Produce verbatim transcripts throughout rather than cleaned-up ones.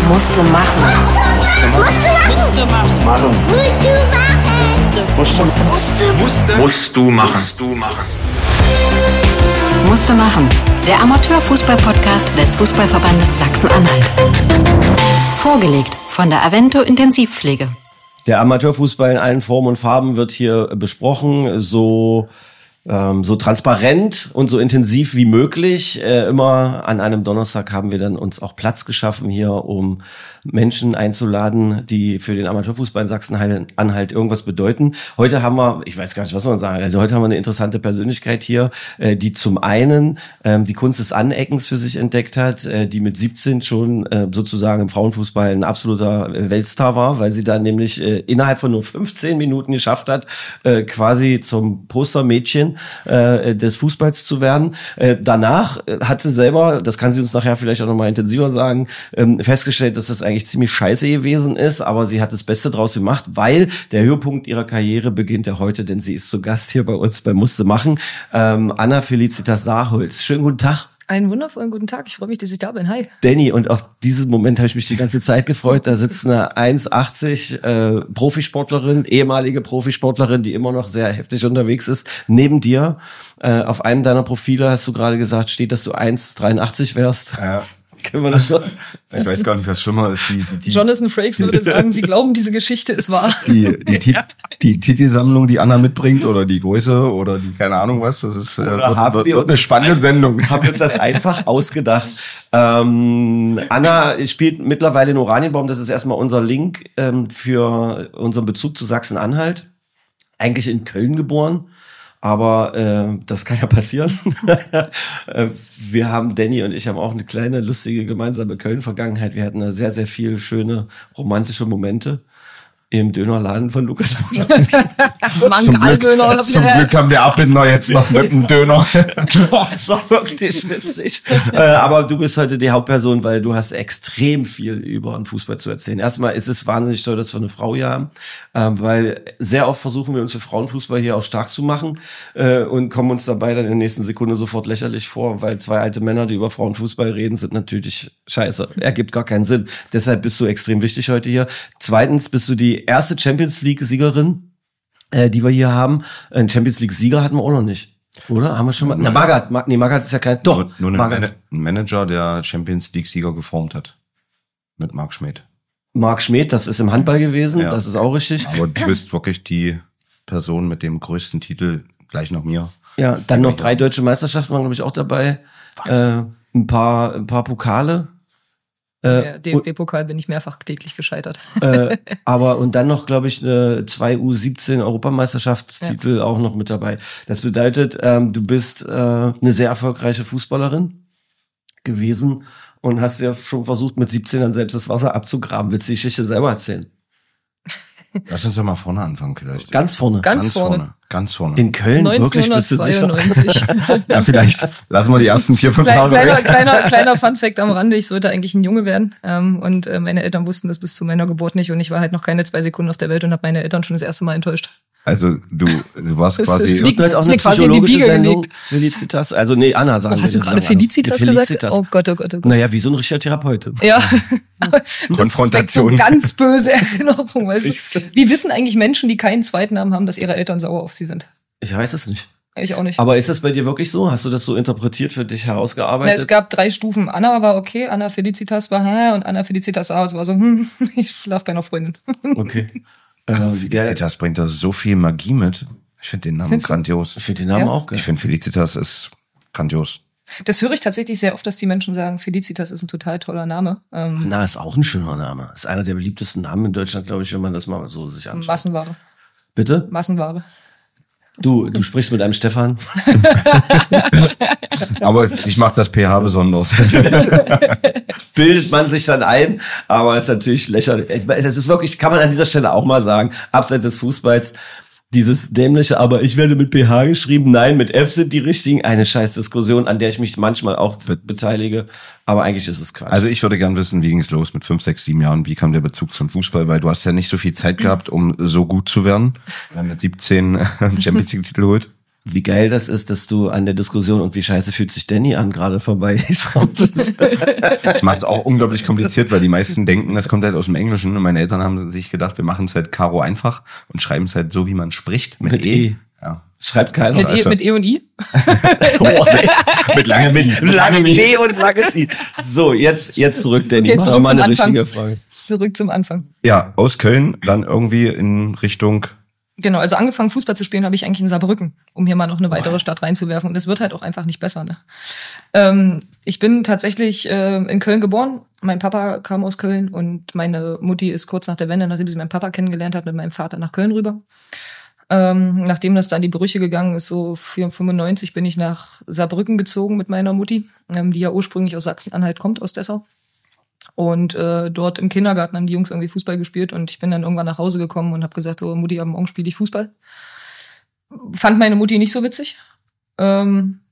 Musste machen. Musste machen. Musste machen. Musste. Musste. Musst du machen. Musst du machen. Musste machen. Der Amateurfußball-Podcast des Fußballverbandes Sachsen-Anhalt. Vorgelegt von der Avento Intensivpflege. Der Amateurfußball in allen Formen und Farben wird hier besprochen, so ähm, so transparent und so intensiv wie möglich. Äh, immer an einem Donnerstag haben wir dann uns auch Platz geschaffen hier, um Menschen einzuladen, die für den Amateurfußball in Sachsen-Anhalt irgendwas bedeuten. Heute haben wir, ich weiß gar nicht, was man sagen, also heute haben wir eine interessante Persönlichkeit hier, äh, die zum einen ähm, die Kunst des Aneckens für sich entdeckt hat, äh, die mit siebzehn schon äh, sozusagen im Frauenfußball ein absoluter äh, Weltstar war, weil sie dann nämlich äh, innerhalb von nur fünfzehn Minuten geschafft hat, äh, quasi zum Postermädchen äh, des Fußballs zu werden. Äh, danach äh, hat sie selber, das kann sie uns nachher vielleicht auch nochmal intensiver sagen, ähm, festgestellt, dass das eigentlich ziemlich scheiße gewesen ist, aber sie hat das Beste draus gemacht, weil der Höhepunkt ihrer Karriere beginnt ja heute, denn sie ist zu Gast hier bei uns bei Musste machen. Ähm, Anna Felicitas Saarholz. Schönen guten Tag. Einen wundervollen guten Tag. Ich freue mich, dass ich da bin. Hi. Danny, und auf diesen Moment habe ich mich die ganze Zeit gefreut. Da sitzt eine eins achtzig äh, Profisportlerin, ehemalige Profisportlerin, die immer noch sehr heftig unterwegs ist, neben dir. Äh, auf einem deiner Profile hast du gerade gesagt, steht, dass du eins dreiundachtzig wärst. Ja. Können wir das schon? Ich weiß gar nicht, was schlimmer ist. Die, die, Jonathan Frakes würde sagen, sie glauben, diese Geschichte ist wahr. Die, die, die, die Titelsammlung, die Anna mitbringt, oder die Größe, oder die, keine Ahnung was, das ist, äh, wird, wird, wird eine spannende Sendung. Haben wir uns das einfach ausgedacht. Ähm, Anna spielt mittlerweile in Oranienbaum, das ist erstmal unser Link ähm, für unseren Bezug zu Sachsen-Anhalt. Eigentlich in Köln geboren. Aber äh, das kann ja passieren. Wir haben, Danny und ich haben auch eine kleine, lustige gemeinsame Köln-Vergangenheit. Wir hatten da sehr, sehr viele schöne, romantische Momente im Dönerladen von Lukas Podolski. zum, Glück, zum Glück haben wir Abbinder jetzt noch mit einem Döner. Das ist doch wirklich witzig. äh, aber du bist heute die Hauptperson, weil du hast extrem viel über den Fußball zu erzählen. Erstmal ist es wahnsinnig toll, dass wir eine Frau hier haben, ähm, weil sehr oft versuchen wir uns für Frauenfußball hier auch stark zu machen äh, und kommen uns dabei dann in der nächsten Sekunde sofort lächerlich vor, weil zwei alte Männer, die über Frauenfußball reden, sind natürlich scheiße. Ergibt gar keinen Sinn. Deshalb bist du extrem wichtig heute hier. Zweitens bist du die erste Champions League-Siegerin, äh, die wir hier haben. Ein Champions League-Sieger hatten wir auch noch nicht. Oder? Haben wir schon mal? Na, Magath. Ma- nee, Magath ist ja kein... Doch, Nur, nur Magath. ein Manager, der Champions League-Sieger geformt hat. Mit Marc Schmidt. Marc Schmidt, das ist im Handball gewesen. Ja. Das ist auch richtig. Aber du bist wirklich die Person mit dem größten Titel, gleich nach mir. Ja, dann noch drei deutsche Meisterschaften waren, glaube ich, auch dabei. Äh, ein paar, ein paar Pokale. Äh, Der D F B-Pokal bin ich mehrfach täglich gescheitert. äh, aber und dann noch, glaube ich, eine zwei U siebzehn Europameisterschaftstitel ja. auch noch mit dabei. Das bedeutet, ähm, du bist äh, eine sehr erfolgreiche Fußballerin gewesen und hast ja schon versucht, mit siebzehn dann selbst das Wasser abzugraben. Willst du die Geschichte selber erzählen? Lass uns doch mal vorne anfangen vielleicht. Ganz vorne. Ganz, Ganz vorne. vorne. Ganz vorne. In Köln? Wirklich, bist du sicher? neunzehnhundertzweiundneunzig. Ja, vielleicht lassen wir die ersten vier, fünf Kleiner, Jahre kleiner, weg. kleiner, kleiner Funfact am Rande, ich sollte eigentlich ein Junge werden. Ähm, und äh, meine Eltern wussten das bis zu meiner Geburt nicht. Und ich war halt noch keine zwei Sekunden auf der Welt und habe meine Eltern schon das erste Mal enttäuscht. Also du, du warst Das quasi... ist- Wird heute auch Ist eine mir quasi in die psychologische Wiege Sendung. gelegt. Felicitas. Also nee, Anna sagen Oh, wir. hast du Wir gerade sagen Anna. Felicitas, Felicitas gesagt? Oh Gott, oh Gott, oh Gott. Naja, wie so ein richtiger Therapeut. Ja. Konfrontation. Das ist so ganz böse Erinnerung, weißt du? Wie wissen eigentlich Menschen, die keinen zweiten Namen haben, dass ihre Eltern sauer auf sie sind? Ich weiß es nicht. Ich auch nicht. Aber ist das bei dir wirklich so? Hast du das so interpretiert, für dich Na, herausgearbeitet? es gab drei Stufen. Anna war okay, Anna Felicitas war hä, und Anna Felicitas Saarholz war so, hm, ich schlaf bei einer Freundin. Okay. Äh, ja, Felicitas bringt da so viel Magie mit. Ich finde den Namen Findest du? grandios. ich finde den Namen Ja? auch geil. Ich finde Felicitas ist grandios. Das höre ich tatsächlich sehr oft, dass die Menschen sagen, Felicitas ist ein total toller Name. Ähm, Anna ist auch ein schöner Name. Ist einer der beliebtesten Namen in Deutschland, glaube ich, wenn man das mal so sich anschaut. Massenware. Bitte? Massenware. Du, du sprichst mit einem Stefan. Aber ich mache das P H besonders. Bildet man sich dann ein, aber es ist natürlich lächerlich. Es ist wirklich, kann man an dieser Stelle auch mal sagen, abseits des Fußballs, dieses dämliche, aber ich werde mit P H geschrieben, nein, mit F sind die richtigen, eine scheiß Diskussion, an der ich mich manchmal auch beteilige, aber eigentlich ist es Quatsch. Also ich würde gern wissen, wie ging es los mit fünf, sechs, sieben Jahren? Wie kam der Bezug zum Fußball? Weil du hast ja nicht so viel Zeit gehabt, um so gut zu werden. Wenn man mit siebzehn Champions League Titel holt. Wie geil das ist, dass du an der Diskussion und wie scheiße fühlt sich Danny an gerade vorbei. Das macht es auch unglaublich kompliziert, weil die meisten denken, das kommt halt aus dem Englischen und meine Eltern haben sich gedacht, wir machen es halt Karo einfach und schreiben es halt so, wie man spricht, mit, mit E. e. Ja. Schreibt keiner. Mit, also. e, mit E und I? oh, mit langem mit lange D und langes I. So, jetzt, jetzt zurück, Danny. Okay, zurück das war mal eine Anfang. richtige Frage. Zurück zum Anfang. Ja, aus Köln, dann irgendwie in Richtung... Genau, also angefangen Fußball zu spielen habe ich eigentlich in Saarbrücken, um hier mal noch eine weitere Stadt reinzuwerfen. Und es wird halt auch einfach nicht besser. Ne? Ähm, ich bin tatsächlich äh, in Köln geboren. Mein Papa kam aus Köln und meine Mutti ist kurz nach der Wende, nachdem sie meinen Papa kennengelernt hat, mit meinem Vater nach Köln rüber. Ähm, nachdem das dann die Brüche gegangen ist, so fünfundneunzig bin ich nach Saarbrücken gezogen mit meiner Mutti, ähm, die ja ursprünglich aus Sachsen-Anhalt kommt, aus Dessau. Und äh, dort im Kindergarten haben die Jungs irgendwie Fußball gespielt und ich bin dann irgendwann nach Hause gekommen und habe gesagt, oh Mutti, am Morgen spiele ich Fußball. Fand meine Mutti nicht so witzig. Ähm,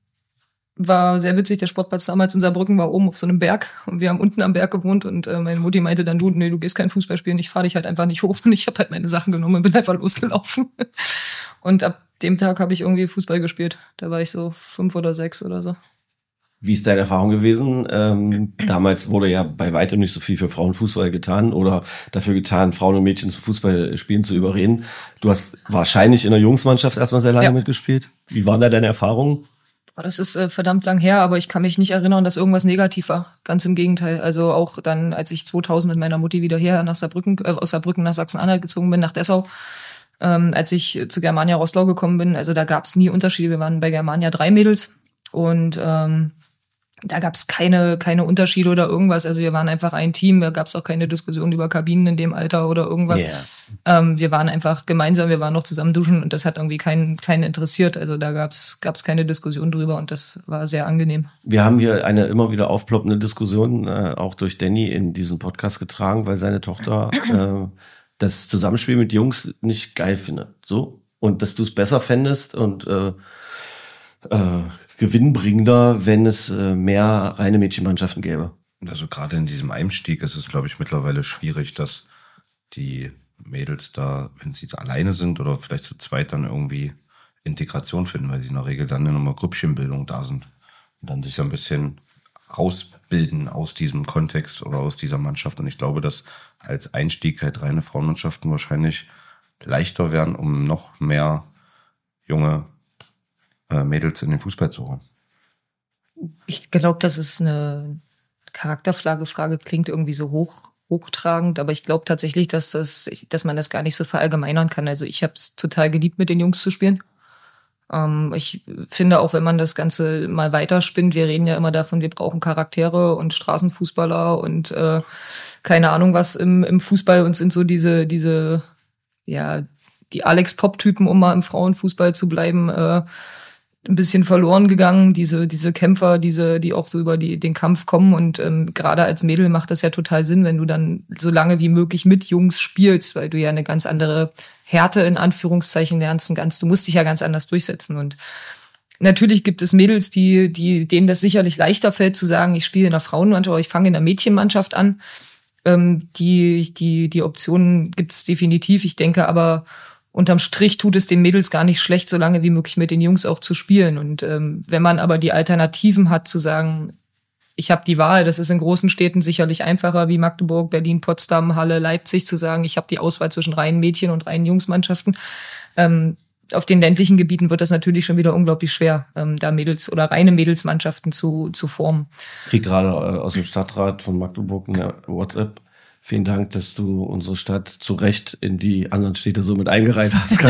war sehr witzig, der Sportplatz damals in Saarbrücken war oben auf so einem Berg und wir haben unten am Berg gewohnt und äh, meine Mutti meinte dann, du, nee, du gehst kein Fußball spielen, ich fahre dich halt einfach nicht hoch und ich habe halt meine Sachen genommen und bin einfach losgelaufen. Und ab dem Tag habe ich irgendwie Fußball gespielt. Da war ich so fünf oder sechs oder so. Wie ist deine Erfahrung gewesen? Ähm, damals wurde ja bei weitem nicht so viel für Frauenfußball getan oder dafür getan, Frauen und Mädchen zum Fußballspielen zu überreden. Du hast wahrscheinlich in der Jungsmannschaft erstmal sehr lange ja. mitgespielt. Wie waren da deine Erfahrungen? Das ist äh, verdammt lang her, aber ich kann mich nicht erinnern, dass irgendwas negativ war. Ganz im Gegenteil. Also auch dann, als ich zweitausend mit meiner Mutti wieder her nach Saarbrücken, äh, aus Saarbrücken nach Sachsen-Anhalt gezogen bin, nach Dessau, ähm, als ich zu Germania Roßlau gekommen bin, also da gab es nie Unterschiede. Wir waren bei Germania drei Mädels und ähm, da gab es keine keine Unterschiede oder irgendwas. Also wir waren einfach ein Team. Da gab es auch keine Diskussion über Kabinen in dem Alter oder irgendwas. Yeah. Ähm, wir waren einfach gemeinsam. Wir waren noch zusammen duschen und das hat irgendwie keinen keinen interessiert. Also da gab es gab es keine Diskussion drüber und das war sehr angenehm. Wir haben hier eine immer wieder aufploppende Diskussion äh, auch durch Danny in diesen Podcast getragen, weil seine Tochter äh, das Zusammenspiel mit Jungs nicht geil findet. So und dass du es besser fändest und äh, äh, gewinnbringender, wenn es äh, mehr reine Mädchenmannschaften gäbe. Also gerade in diesem Einstieg ist es, glaube ich, mittlerweile schwierig, dass die Mädels da, wenn sie da alleine sind oder vielleicht zu zweit, dann irgendwie Integration finden, weil sie in der Regel dann in einer Grüppchenbildung da sind und dann sich so ein bisschen rausbilden aus diesem Kontext oder aus dieser Mannschaft. Und ich glaube, dass als Einstieg halt reine Frauenmannschaften wahrscheinlich leichter wären, um noch mehr junge Mädels in den Fußball zu holen. Ich glaube, das ist eine Charakterfrage, Frage klingt irgendwie so hoch, hochtragend, aber ich glaube tatsächlich, dass das, dass man das gar nicht so verallgemeinern kann. Also ich habe es total geliebt, mit den Jungs zu spielen. Ähm, ich finde auch, wenn man das Ganze mal weiterspinnt, wir reden ja immer davon, wir brauchen Charaktere und Straßenfußballer und äh, keine Ahnung was im, im Fußball und sind so diese, diese, ja, die Alex-Pop-Typen, um mal im Frauenfußball zu bleiben, äh, ein bisschen verloren gegangen, diese diese Kämpfer, diese die auch so über die den Kampf kommen und ähm, gerade als Mädel macht das ja total Sinn, wenn du dann so lange wie möglich mit Jungs spielst, weil du ja eine ganz andere Härte in Anführungszeichen lernst, ganz du musst dich ja ganz anders durchsetzen und natürlich gibt es Mädels, die die denen das sicherlich leichter fällt zu sagen, ich spiele in einer Frauenmannschaft oder ich fange in einer Mädchenmannschaft an. Ähm, die die die Optionen gibt's definitiv, ich denke aber unterm Strich tut es den Mädels gar nicht schlecht, so lange wie möglich mit den Jungs auch zu spielen. Und ähm, wenn man aber die Alternativen hat, zu sagen, ich habe die Wahl, das ist in großen Städten sicherlich einfacher, wie Magdeburg, Berlin, Potsdam, Halle, Leipzig, zu sagen, ich habe die Auswahl zwischen reinen Mädchen- und reinen Jungsmannschaften. Ähm, auf den ländlichen Gebieten wird das natürlich schon wieder unglaublich schwer, ähm, da Mädels- oder reine Mädelsmannschaften zu, zu formen. Ich krieg gerade äh, aus dem Stadtrat von Magdeburg eine WhatsApp. Vielen Dank, dass du unsere Stadt zu Recht in die anderen Städte so mit eingereiht hast.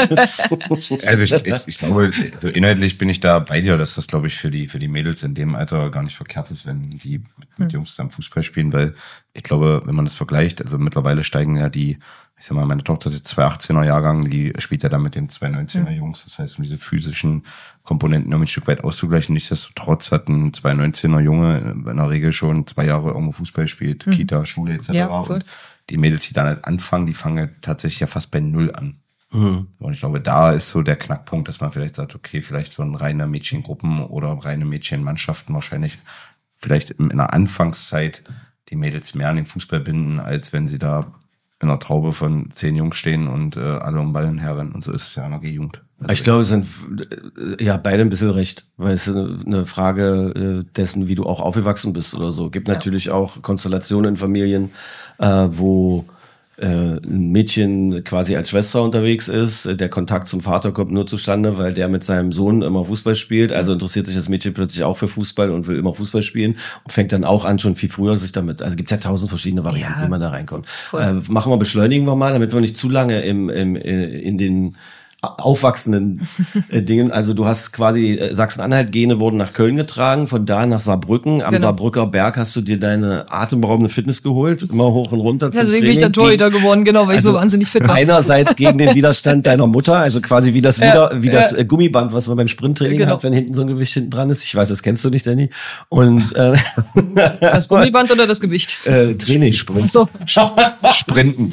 Also ich, ich, ich glaube, also inhaltlich bin ich da bei dir, dass das, glaube ich, für die für die Mädels in dem Alter gar nicht verkehrt ist, wenn die mit, mit Jungs zusammen Fußball spielen, weil ich glaube, wenn man das vergleicht, also mittlerweile steigen ja die, ich sag mal, meine Tochter ist jetzt zwei achtzehner Jahrgang, die spielt ja dann mit den zwei neunzehner Jungs, das heißt, um diese physischen Komponenten irgendwie ein Stück weit auszugleichen. Nichtsdestotrotz hat ein zwei neunzehner Junge in der Regel schon zwei Jahre irgendwo Fußball spielt, mhm. Kita, Schule et cetera. Ja, und die Mädels, die dann halt anfangen, die fangen tatsächlich ja fast bei Null an. Mhm. Und ich glaube, da ist so der Knackpunkt, dass man vielleicht sagt, okay, vielleicht von reiner Mädchengruppen oder reine Mädchenmannschaften wahrscheinlich vielleicht in einer Anfangszeit die Mädels mehr an den Fußball binden, als wenn sie da in einer Traube von zehn Jungs stehen und äh, alle um Ballen herrennen. Und so ist es ja in der G-Jugend. Ich glaube, es sind ja beide ein bisschen recht, weil es ist eine Frage dessen, wie du auch aufgewachsen bist oder so. Gibt natürlich ja. auch Konstellationen in Familien, äh, wo äh, ein Mädchen quasi als Schwester unterwegs ist. Der Kontakt zum Vater kommt nur zustande, weil der mit seinem Sohn immer Fußball spielt. Also interessiert sich das Mädchen plötzlich auch für Fußball und will immer Fußball spielen und fängt dann auch an, schon viel früher sich damit. Also gibt's ja tausend verschiedene Varianten, ja. wie man da reinkommt. Äh, machen wir, beschleunigen wir mal, damit wir nicht zu lange im, im in den aufwachsenden äh, Dingen. Also du hast quasi äh, Sachsen-Anhalt-Gene wurden nach Köln getragen, von da nach Saarbrücken. Am genau. Saarbrücker Berg hast du dir deine atemberaubende Fitness geholt, immer hoch und runter zum Deswegen Training. bin ich der Torhüter geworden, genau, weil also ich so wahnsinnig fit war. Einerseits gegen den Widerstand deiner Mutter, also quasi wie das ja, wieder, wie das äh, Gummiband, was man beim Sprinttraining genau. hat, wenn hinten so ein Gewicht hinten dran ist. Ich weiß, das kennst du nicht, Danny. Und äh, das Gummiband oder das Gewicht? Äh, Training. Sprint. So. Sprinten.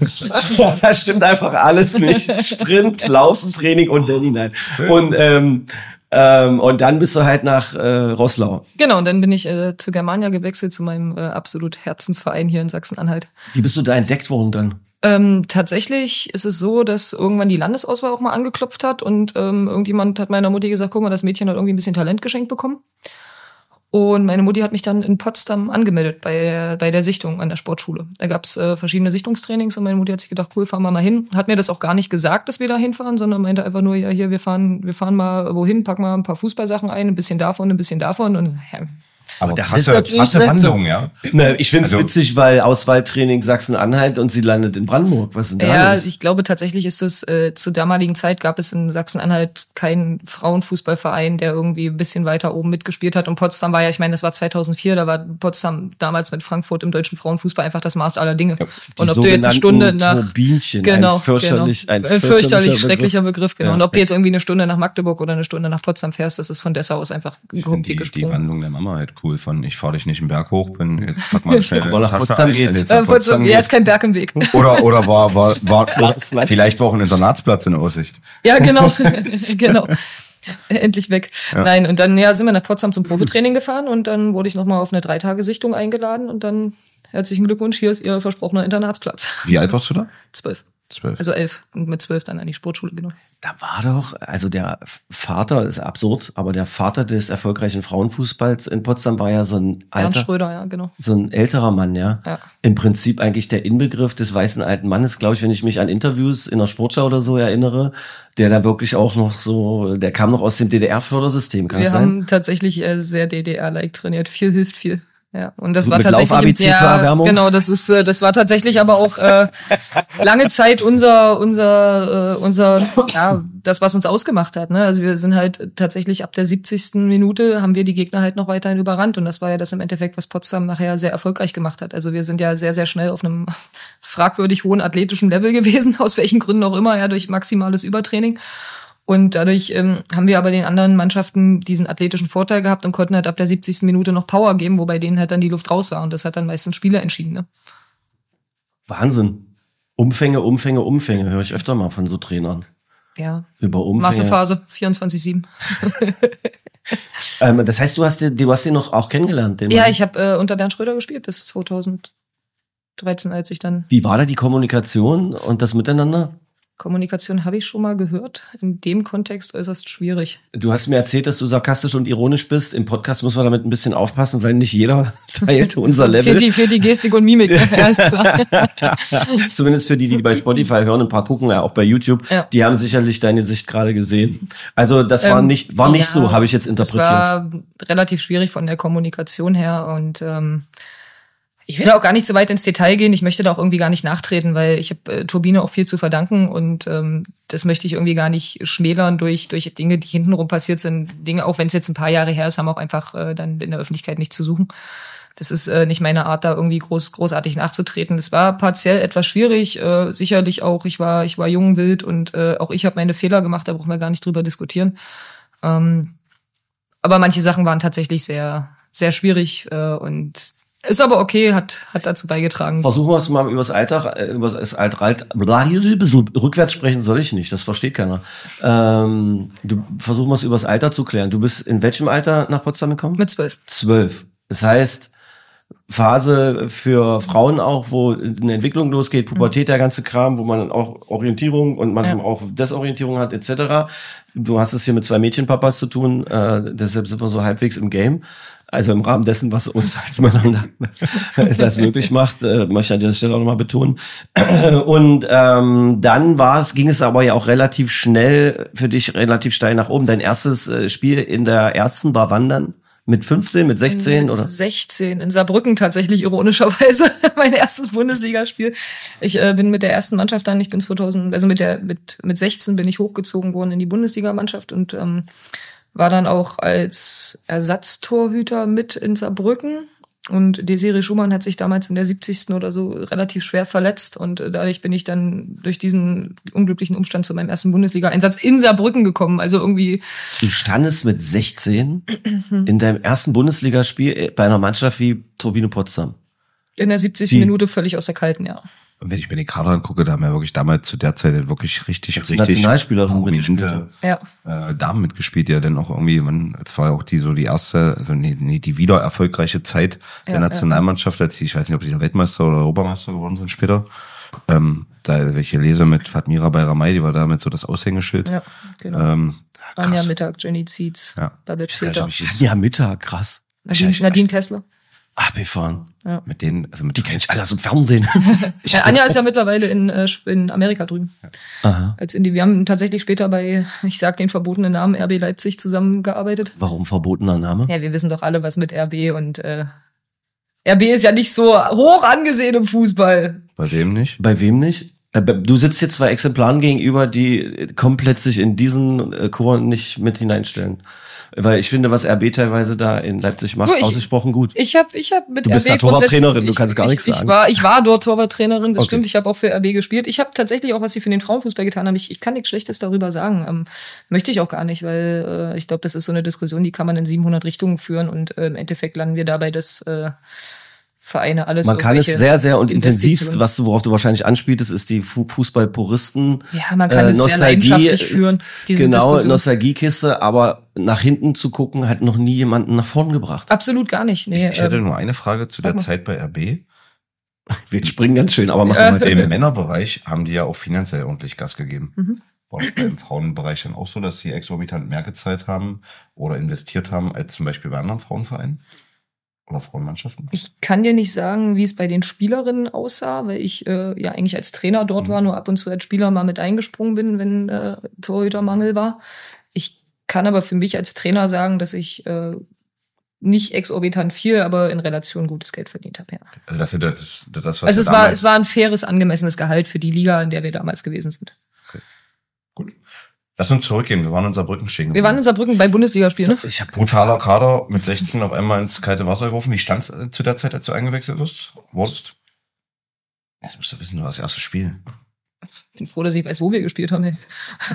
Das stimmt einfach alles nicht. Sprint, Laufen, Training und Danny, nein. Und ähm, ähm, und dann bist du halt nach äh, Roßlau. Genau, und dann bin ich äh, zu Germania gewechselt, zu meinem äh, absolut Herzensverein hier in Sachsen-Anhalt. Wie bist du da entdeckt worden dann? Ähm, tatsächlich ist es so, dass irgendwann die Landesauswahl auch mal angeklopft hat und ähm, irgendjemand hat meiner Mutti gesagt, guck mal, das Mädchen hat irgendwie ein bisschen Talent geschenkt bekommen. Und meine Mutti hat mich dann in Potsdam angemeldet bei der, bei der Sichtung an der Sportschule. Da gab's äh, verschiedene Sichtungstrainings und meine Mutti hat sich gedacht, cool, fahren wir mal hin. Hat mir das auch gar nicht gesagt, dass wir da hinfahren, sondern meinte einfach nur, ja, hier, wir fahren, wir fahren mal wohin, packen mal ein paar Fußballsachen ein, ein bisschen davon, ein bisschen davon und ja. Aber das ist ja krasse Wandlung, ja. Ne, ich find's also, witzig, weil Auswahltraining Sachsen-Anhalt und sie landet in Brandenburg. Was ist denn da Ja, los? ich glaube tatsächlich ist es, äh, zur damaligen Zeit gab es in Sachsen-Anhalt keinen Frauenfußballverein, der irgendwie ein bisschen weiter oben mitgespielt hat. Und Potsdam war ja, ich meine, das war zweitausendvier, da war Potsdam damals mit Frankfurt im deutschen Frauenfußball einfach das Maß aller Dinge. Ja, und ob du jetzt eine Stunde nach... Turbinchen, genau, ein fürchterlich, genau, ein ein fürchterlich schrecklicher Begriff, genau. Ja. Und ob du jetzt irgendwie eine Stunde nach Magdeburg oder eine Stunde nach Potsdam fährst, das ist von Dessau aus einfach ich find die, die Wandlung der Mama halt cool von, ich fahr dich nicht einen Berg hoch bin, jetzt pack mal schnell nach Tasche Potsdam ein, gehen. jetzt Äh, nach Potsdam ja, gehen. ist kein Berg im Weg. Oder, oder war, war, war, war vielleicht war auch ein Internatsplatz in Aussicht. Ja, genau, genau. Endlich weg. Ja. Nein, und dann ja, sind wir nach Potsdam zum Probetraining gefahren und dann wurde ich nochmal auf eine Dreitagessichtung eingeladen und dann herzlichen Glückwunsch, hier ist Ihr versprochener Internatsplatz. Wie alt warst du da? Zwölf. Zwölf. Also elf. Und mit zwölf dann an die Sportschule, genau. Da war doch, also der Vater, ist absurd, aber der Vater des erfolgreichen Frauenfußballs in Potsdam war ja so ein alter, Bernd Schröder, ja, genau. So ein älterer Mann, ja. ja. Im Prinzip eigentlich der Inbegriff des weißen alten Mannes, glaube ich, wenn ich mich an Interviews in der Sportschau oder so erinnere, der da wirklich auch noch so, der kam noch aus dem D D R-Fördersystem, kann Wir das sein? haben tatsächlich äh, sehr D D R-like trainiert. Viel hilft viel. Ja, und das So war mit tatsächlich Lauf-A B C ja, zur Erwärmung? Genau, das ist äh, das war tatsächlich aber auch äh, lange Zeit unser unser äh, unser ja, das was uns ausgemacht hat, ne? Also wir sind halt tatsächlich ab der siebzigsten Minute haben wir die Gegner halt noch weiterhin überrannt und das war ja das im Endeffekt, was Potsdam nachher sehr erfolgreich gemacht hat. Also wir sind ja sehr sehr schnell auf einem fragwürdig hohen athletischen Level gewesen, aus welchen Gründen auch immer, ja, durch maximales Übertraining. Und dadurch ähm, haben wir aber den anderen Mannschaften diesen athletischen Vorteil gehabt und konnten halt ab der siebzigsten Minute noch Power geben, wobei denen halt dann die Luft raus war. Und das hat dann meistens Spieler entschieden. Ne? Wahnsinn. Umfänge, Umfänge, Umfänge. Höre ich öfter mal von so Trainern. Ja. Über Umfänge. Massephase, vierundzwanzig sieben. ähm, das heißt, du hast, den, du hast den noch auch kennengelernt? Den ja, Mann? ich habe äh, unter Bernd Schröder gespielt bis zweitausenddreizehn, als ich dann... Wie war da die Kommunikation und das Miteinander? Kommunikation habe ich schon mal gehört. In dem Kontext äußerst schwierig. Du hast mir erzählt, dass du sarkastisch und ironisch bist. Im Podcast muss man damit ein bisschen aufpassen, weil nicht jeder teilt unser Level. Fehlt die, fehlt die Gestik und Mimik. Ja, ist klar. Zumindest für die, die bei Spotify hören, ein paar gucken ja auch bei YouTube. Ja. Die haben sicherlich deine Sicht gerade gesehen. Also das war ähm, nicht, war nicht ja, so, habe ich jetzt interpretiert. Das war relativ schwierig von der Kommunikation her und ähm, ich will auch gar nicht so weit ins Detail gehen. Ich möchte da auch irgendwie gar nicht nachtreten, weil ich habe äh, Turbine auch viel zu verdanken und ähm, das möchte ich irgendwie gar nicht schmälern durch durch Dinge, die hintenrum passiert sind. Dinge, auch wenn es jetzt ein paar Jahre her ist, haben auch einfach äh, dann in der Öffentlichkeit nicht zu suchen. Das ist äh, nicht meine Art, da irgendwie groß großartig nachzutreten. Das war partiell etwas schwierig, äh, sicherlich auch. Ich war ich war jung, wild und äh, auch ich habe meine Fehler gemacht. Da brauchen wir gar nicht drüber diskutieren. Ähm, aber manche Sachen waren tatsächlich sehr sehr schwierig äh, und ist aber okay, hat hat dazu beigetragen. Versuchen wir es mal über das Alter, über das Alter, rückwärts sprechen soll ich nicht, das versteht keiner. Ähm, du versuchen wir es über das Alter zu klären. Du bist in welchem Alter nach Potsdam gekommen? Mit zwölf. Zwölf. Das heißt, Phase für Frauen auch, wo eine Entwicklung losgeht, Pubertät, der ganze Kram, wo man dann auch Orientierung und manchmal ja. auch Desorientierung hat, et cetera. Du hast es hier mit zwei Mädchenpapas zu tun, äh, deshalb sind wir so halbwegs im Game. Also im Rahmen dessen, was uns als Männer das möglich macht, äh, möchte ich an dieser Stelle auch nochmal betonen. Und ähm, dann war es, ging es aber ja auch relativ schnell für dich, relativ steil nach oben. Dein erstes äh, Spiel in der ersten war wann dann? Mit fünfzehn, mit sechzehn mit oder? sechzehn, in Saarbrücken tatsächlich ironischerweise, mein erstes Bundesligaspiel. Ich äh, bin mit der ersten Mannschaft dann, ich bin zweitausend, also mit der mit mit sechzehn bin ich hochgezogen worden in die Bundesligamannschaft und ähm, war dann auch als Ersatztorhüter mit in Saarbrücken. Und Desiree Schumann hat sich damals in der siebzigsten oder so relativ schwer verletzt. Und dadurch bin ich dann durch diesen unglücklichen Umstand zu meinem ersten Bundesliga-Einsatz in Saarbrücken gekommen. Also irgendwie. Du standest mit sechzehn in deinem ersten Bundesligaspiel bei einer Mannschaft wie Turbine Potsdam. In der siebzigsten Die. Minute völlig aus der Kalten, ja. Und wenn ich mir den Kader angucke, da haben wir wirklich damals zu der Zeit wirklich richtig, Als richtig Nationalspielerin mitgespielt. Ja. Äh, Damen mitgespielt, ja dann auch irgendwie, man, das war ja auch die so die erste, also nee, nee, die wieder erfolgreiche Zeit der Ja, Nationalmannschaft, als die, ich weiß nicht, ob die da Weltmeister oder Europameister geworden sind später. Ähm, da welche lese mit Fatmira Bayramay, die war damit so das Aushängeschild. Ja, genau. Ähm, Anja Mittag, Jenny Zietz, Ja. Babette Ich weiß gar Peter, nicht, ob ich- Ja, Mittag, krass. Nadine, ich- Nadine Kessler. Abgefahren. mit denen, also mit Die kenn ich alle aus dem Fernsehen. Ja, Anja ist ja mittlerweile in, äh, in Amerika drüben. Aha. Als Indie. Wir haben tatsächlich später bei, ich sag den verbotenen Namen, R B Leipzig zusammengearbeitet. Warum verbotener Name? Ja, wir wissen doch alle, was mit R B und äh, R B ist ja nicht so hoch angesehen im Fußball. bei wem nicht? Bei wem nicht? Äh, Du sitzt hier zwei Exemplaren gegenüber, die komplett sich in diesen äh, Chor nicht mit hineinstellen. Weil ich finde, was R B teilweise da in Leipzig macht, Du, ich- ausgesprochen gut. Ich habe ich hab mit Du bist R B da Torwarttrainerin, grundsätzlich- du kannst gar ich, nichts ich sagen. War, ich war dort Torwarttrainerin, das Okay. stimmt. Ich habe auch für R B gespielt. Ich habe tatsächlich auch, was sie für den Frauenfußball getan haben, ich, ich kann nichts Schlechtes darüber sagen. Ähm, möchte ich auch gar nicht, weil äh, ich glaube, das ist so eine Diskussion, die kann man in siebenhundert Richtungen führen und äh, im Endeffekt landen wir dabei, dass äh, Vereine alles Man kann es irgendwelche sehr, sehr und intensivst, Investitionen- was du, worauf du wahrscheinlich anspieltest, ist die Fu- Fußballpuristen. Ja, man kann es sehr leidenschaftlich führen, diese Genau, Diskussion. Nostalgiekiste, aber nach hinten zu gucken, hat noch nie jemanden nach vorn gebracht. Absolut gar nicht. Nee, Ich hätte ähm, nur eine Frage zu der sag mal. Zeit bei R B. Wir springen ganz schön, aber machen Äh. wir mal. Im Männerbereich haben die ja auch finanziell ordentlich Gas gegeben. War das beim Frauenbereich dann auch so, dass sie exorbitant mehr gezahlt haben oder investiert haben als zum Beispiel bei anderen Frauenvereinen oder Frauenmannschaften? Ich kann dir nicht sagen, wie es bei den Spielerinnen aussah, weil ich äh, ja eigentlich als Trainer dort war, nur ab und zu als Spieler mal mit eingesprungen bin, wenn äh, Torhütermangel war. Ich kann aber für mich als Trainer sagen, dass ich äh, nicht exorbitant viel, aber in Relation gutes Geld verdient habe. Ja. Also das ist ja das, das, was Also ja es war, damals- es war ein faires, angemessenes Gehalt für die Liga, in der wir damals gewesen sind. Gut. Lass uns zurückgehen. Wir waren in Saarbrücken stehen. Wir waren in Saarbrücken bei Bundesligaspielen, ne? Ich hab brutaler Kader mit sechzehn auf einmal ins kalte Wasser geworfen. Wie stand's äh, zu der Zeit, als du eingewechselt wirst? Wurdest? Jetzt musst du wissen, du warst das erste Spiel. Ich bin froh, dass ich weiß, wo wir gespielt haben. Ey.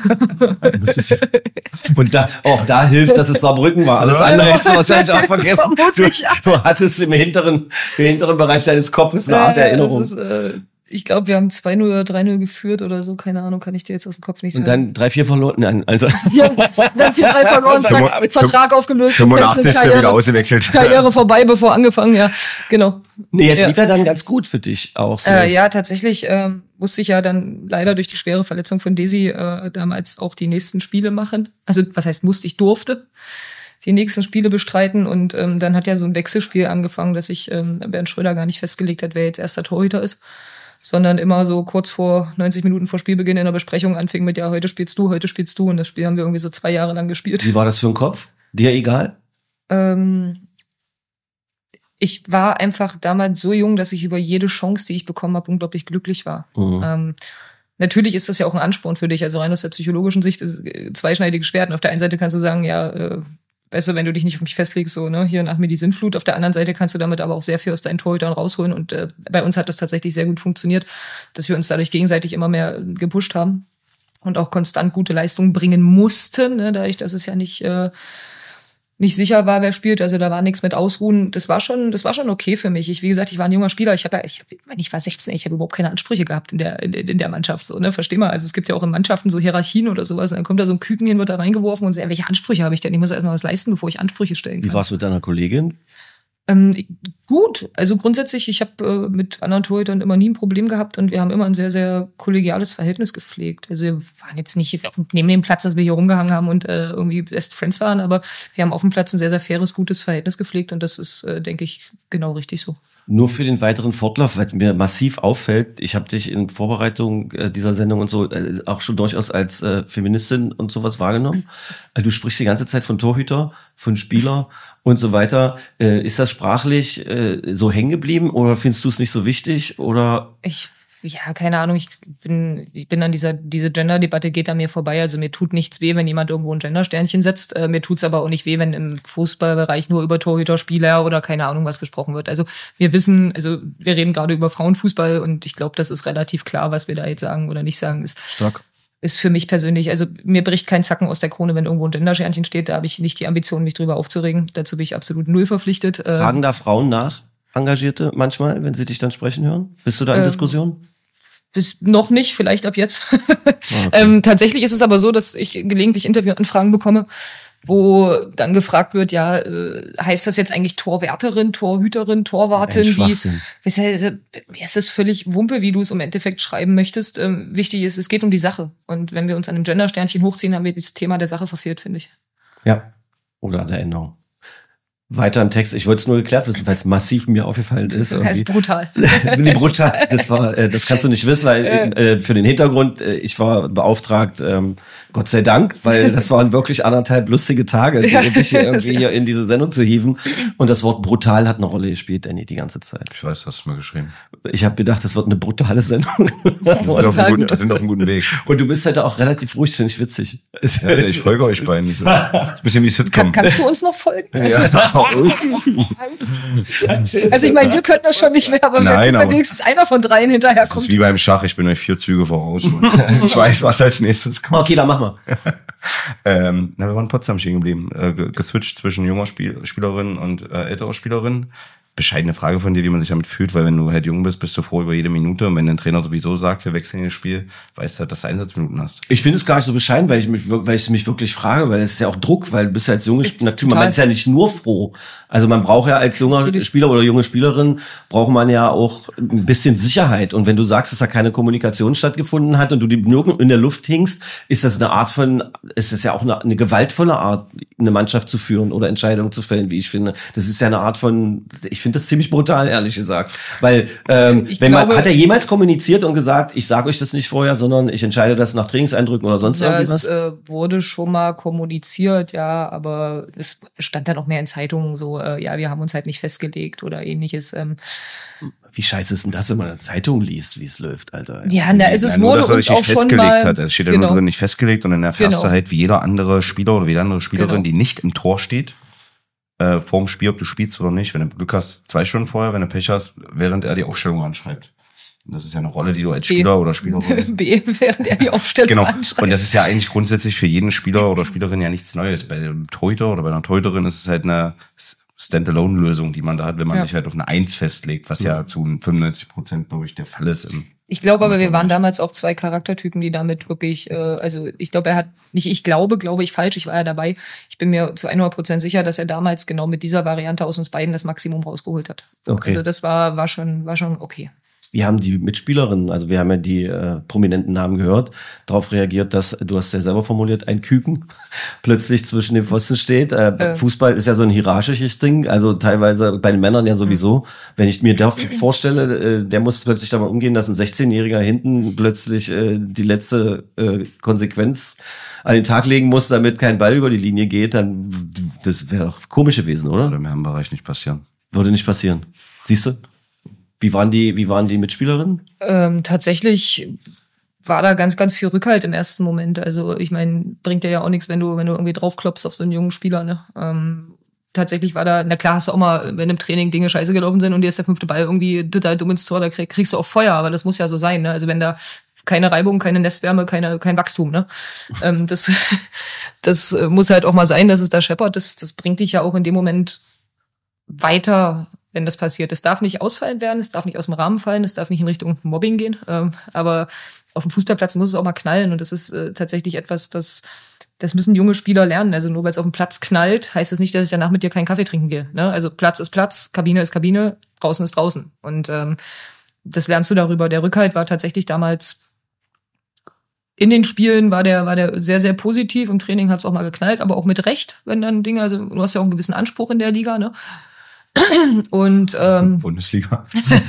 Und da, auch da hilft, dass es Saarbrücken war. Alles andere hättest du wahrscheinlich auch vergessen. Du, Vermutlich, ja. du hattest im hinteren, im hinteren Bereich deines Kopfes eine Art Ja, Erinnerung. das ist, äh, ich glaube, wir haben zwei null oder drei null geführt oder so. Keine Ahnung, kann ich dir jetzt aus dem Kopf nicht sagen. Und dann drei, vier verloren. Nein, also. Ja, dann vier drei verloren, zack, Fünfund- Vertrag aufgelöst. fünfundachtzig Karriere, wieder ausgewechselt. Karriere vorbei, bevor angefangen, ja, genau. Nee, jetzt Ja. lief ja dann ganz gut für dich auch. So. Äh, ja, tatsächlich ähm, musste ich ja dann leider durch die schwere Verletzung von Desi äh, damals auch die nächsten Spiele machen. Also was heißt musste, ich durfte die nächsten Spiele bestreiten und ähm, dann hat ja so ein Wechselspiel angefangen, dass sich ähm, Bernd Schröder gar nicht festgelegt hat, wer jetzt erster Torhüter ist, sondern immer so kurz vor neunzig Minuten vor Spielbeginn in der Besprechung anfing mit, ja, heute spielst du, heute spielst du und das Spiel haben wir irgendwie so zwei Jahre lang gespielt. Wie war das für ein Kopf? Dir egal? Ähm, ich war einfach damals so jung, dass ich über jede Chance, die ich bekommen habe, unglaublich glücklich war. Mhm. Ähm, natürlich ist das ja auch ein Ansporn für dich. Also rein aus der psychologischen Sicht ist es äh, zweischneidiges Schwert. Und auf der einen Seite kannst du sagen, ja, äh, weißt du, wenn du dich nicht auf mich festlegst, so, ne, hier nach mir die Sinnflut. Auf der anderen Seite kannst du damit aber auch sehr viel aus deinen Torhütern rausholen. Und äh, bei uns hat das tatsächlich sehr gut funktioniert, dass wir uns dadurch gegenseitig immer mehr gepusht haben und auch konstant gute Leistungen bringen mussten, ne, dadurch, dass es ja nicht äh, nicht sicher war, wer spielt, also da war nichts mit Ausruhen. Das war schon, das war schon okay für mich. Ich, wie gesagt, ich war ein junger Spieler. Ich habe ja, ich, hab, ich war sechzehn, ich habe überhaupt keine Ansprüche gehabt in der in, in der Mannschaft, so, ne, versteh mal. Also es gibt ja auch in Mannschaften so Hierarchien oder sowas. Und dann kommt da so ein Küken hin, wird da reingeworfen und sagt, welche Ansprüche habe ich denn? Ich muss erst mal was leisten, bevor ich Ansprüche stellen kann. Wie war's mit deiner Kollegin? Ähm, gut, also grundsätzlich, ich habe äh, mit anderen Torhütern immer nie ein Problem gehabt und wir haben immer ein sehr, sehr kollegiales Verhältnis gepflegt. Also wir waren jetzt nicht neben dem Platz, dass wir hier rumgehangen haben und äh, irgendwie Best Friends waren, aber wir haben auf dem Platz ein sehr, sehr faires, gutes Verhältnis gepflegt und das ist, äh, denke ich, genau richtig so. Nur für den weiteren Fortlauf, weil es mir massiv auffällt, ich habe dich in Vorbereitung äh, dieser Sendung und so äh, auch schon durchaus als äh, Feministin und sowas wahrgenommen. Äh, du sprichst die ganze Zeit von Torhüter, von Spieler und so weiter. Äh, ist das sprachlich äh, so hängen geblieben oder findest du es nicht so wichtig? Oder Ich, ja, keine Ahnung, ich bin, ich bin an dieser, diese Gender-Debatte geht an mir vorbei. Also mir tut nichts weh, wenn jemand irgendwo ein Gender-Sternchen setzt. Äh, mir tut's aber auch nicht weh, wenn im Fußballbereich nur über Torhüter, Spieler oder keine Ahnung was gesprochen wird. Also wir wissen, also wir reden gerade über Frauenfußball und ich glaube, das ist relativ klar, was wir da jetzt sagen oder nicht sagen. Ist stark. Ist für mich persönlich, also mir bricht kein Zacken aus der Krone, wenn irgendwo ein Gender-Sternchen steht. Da habe ich nicht die Ambition, mich drüber aufzuregen. Dazu bin ich absolut null verpflichtet. Äh, Fragen da Frauen nach, Engagierte manchmal, wenn sie dich dann sprechen hören? Bist du da in Ähm, Diskussion? Bis noch nicht, vielleicht ab jetzt. Okay. ähm, tatsächlich ist es aber so, dass ich gelegentlich Interviewanfragen bekomme, wo dann gefragt wird, ja, äh, heißt das jetzt eigentlich Torwärterin, Torhüterin, Torwartin? Ein Wie, Schwachsinn. wie mir ist das völlig Wumpe, wie du es im Endeffekt schreiben möchtest. Ähm, wichtig ist, es geht um die Sache. Und wenn wir uns an einem Gender-Sternchen hochziehen, haben wir das Thema der Sache verfehlt, finde ich. Ja. Oder an der Änderung. Weiter im Text. Ich wollte es nur geklärt wissen, weil es massiv mir aufgefallen ist. Das heißt brutal. nee, brutal. Das war, äh, das kannst du nicht wissen, weil äh, für den Hintergrund, äh, ich war beauftragt, ähm, Gott sei Dank, weil das waren wirklich anderthalb lustige Tage, Ja, um dich hier irgendwie das- hier in diese Sendung zu hieven. Und das Wort brutal hat eine Rolle gespielt, Danny, die ganze Zeit. Ich weiß, hast du mir geschrieben. Ich habe gedacht, das wird eine brutale Sendung. Wir sind, auf einem Total guten, gut. sind auf einem guten Weg. Und du bist heute auch relativ ruhig, finde ich witzig. Ja, ich folge euch beiden. Das ist ein bisschen wie Sitcom. Kann, kannst du uns noch folgen? Ja. Also ich meine, wir könnten das schon nicht mehr, aber Nein, wenn aber- wenigstens einer von dreien Das hinterherkommt. ist wie beim Schach, ich bin euch vier Züge voraus. Und ich weiß, was als nächstes kommt. Okay, dann mach mal. Ähm, na, wir waren in Potsdam stehen geblieben. Äh, ge- geswitcht zwischen junger Spiel Spielerin und äh, älterer Spielerin. Bescheidene Frage von dir, wie man sich damit fühlt, weil wenn du halt jung bist, bist du froh über jede Minute. Und wenn dein Trainer sowieso sagt, wir wechseln das Spiel, weißt du halt, dass du Einsatzminuten hast. Ich finde es gar nicht so bescheiden, weil ich mich, wir- weil ich mich wirklich frage, weil es ist ja auch Druck, weil du bist ja als junge Spieler, natürlich, man Total. ist ja nicht nur froh. Also man braucht ja als junger Spieler oder junge Spielerin, braucht man ja auch ein bisschen Sicherheit. Und wenn du sagst, dass da keine Kommunikation stattgefunden hat und du die nirgend in der Luft hingst, ist das eine Art von, ist das ja auch eine, eine gewaltvolle Art, eine Mannschaft zu führen oder Entscheidungen zu fällen, wie ich finde. Das ist ja eine Art von, ich finde das ziemlich brutal, ehrlich gesagt. Weil, ähm, Ich wenn man, glaube- hat er jemals kommuniziert und gesagt, ich sage euch das nicht vorher, sondern ich entscheide das nach Trainingseindrücken oder sonst Ja, irgendwas? es äh, wurde schon mal kommuniziert, ja, aber es stand dann auch mehr in Zeitungen so, äh, ja, wir haben uns halt nicht festgelegt oder ähnliches. Ähm, Wie scheiße ist denn das, wenn man eine Zeitung liest, wie es läuft, Alter? ja, na, also es Ja, nur, wurde dass er uns sich nicht auch schon festgelegt mal, hat. Es steht ja genau. nur drin, nicht festgelegt. Und dann erfährst Genau. du halt, wie jeder andere Spieler oder wie jede andere Spielerin, Genau. die nicht im Tor steht, äh, vorm Spiel, ob du spielst oder nicht. Wenn du Glück hast, zwei Stunden vorher, wenn du Pech hast, während er die Aufstellung anschreibt. Und das ist ja eine Rolle, die du als B. Spieler oder Spielerin... B, während er die Aufstellung Genau. anschreibt. Und das ist ja eigentlich grundsätzlich für jeden Spieler oder Spielerin ja nichts Neues. Bei dem Torhüter oder bei einer Torhüterin ist es halt eine Standalone-Lösung, die man da hat, wenn man Ja. sich halt auf eine Eins festlegt, was ja zu fünfundneunzig Prozent, glaube ich, der Fall ist. Im Ich glaube aber, wir waren damals auch zwei Charaktertypen, die damit wirklich, äh, also ich glaube, er hat, nicht ich glaube, glaube ich falsch, ich war ja dabei. Ich bin mir zu hundert Prozent sicher, dass er damals genau mit dieser Variante aus uns beiden das Maximum rausgeholt hat. Okay. Also das war, war schon, war schon okay. Wie haben die Mitspielerinnen, also wir haben ja die äh, prominenten Namen gehört, darauf reagiert, dass, du hast ja selber formuliert, ein Küken plötzlich zwischen den Pfosten steht. Äh, Äh. Fußball ist ja so ein hierarchisches Ding, also teilweise bei den Männern ja sowieso. Wenn ich mir da vorstelle, äh, der muss plötzlich damit umgehen, dass ein sechzehnjähriger hinten plötzlich äh, die letzte äh, Konsequenz an den Tag legen muss, damit kein Ball über die Linie geht, dann das wäre doch komisch gewesen, oder? Würde im Herrenbereich nicht passieren. Würde nicht passieren. Siehst du? Wie waren die, wie waren die Mitspielerinnen? Ähm, tatsächlich war da ganz, ganz viel Rückhalt im ersten Moment. Also ich meine, bringt dir ja auch nichts, wenn du, wenn du irgendwie draufklopfst auf so einen jungen Spieler, ne? Ähm, tatsächlich war da, na klar hast du auch mal, wenn im Training Dinge scheiße gelaufen sind und dir ist der fünfte Ball irgendwie total dumm ins Tor, da krieg, kriegst du auch Feuer, aber das muss ja so sein, ne? Also wenn da keine Reibung, keine Nestwärme, keine, kein Wachstum, ne? ähm, das, das muss halt auch mal sein, dass es da scheppert. Das, das bringt dich ja auch in dem Moment weiter, wenn das passiert. Es darf nicht ausfallen werden, es darf nicht aus dem Rahmen fallen, es darf nicht in Richtung Mobbing gehen. Ähm, aber auf dem Fußballplatz muss es auch mal knallen. Und das ist äh, tatsächlich etwas, das das müssen junge Spieler lernen. Also nur weil es auf dem Platz knallt, heißt es nicht, dass ich danach mit dir keinen Kaffee trinken gehe. Ne? Also Platz ist Platz, Kabine ist Kabine, draußen ist draußen. Und ähm, das lernst du darüber. Der Rückhalt war tatsächlich damals in den Spielen war der war der sehr, sehr positiv. Im Training hat es auch mal geknallt, aber auch mit Recht, wenn dann Dinge, also du hast ja auch einen gewissen Anspruch in der Liga, ne? Und ähm, Bundesliga.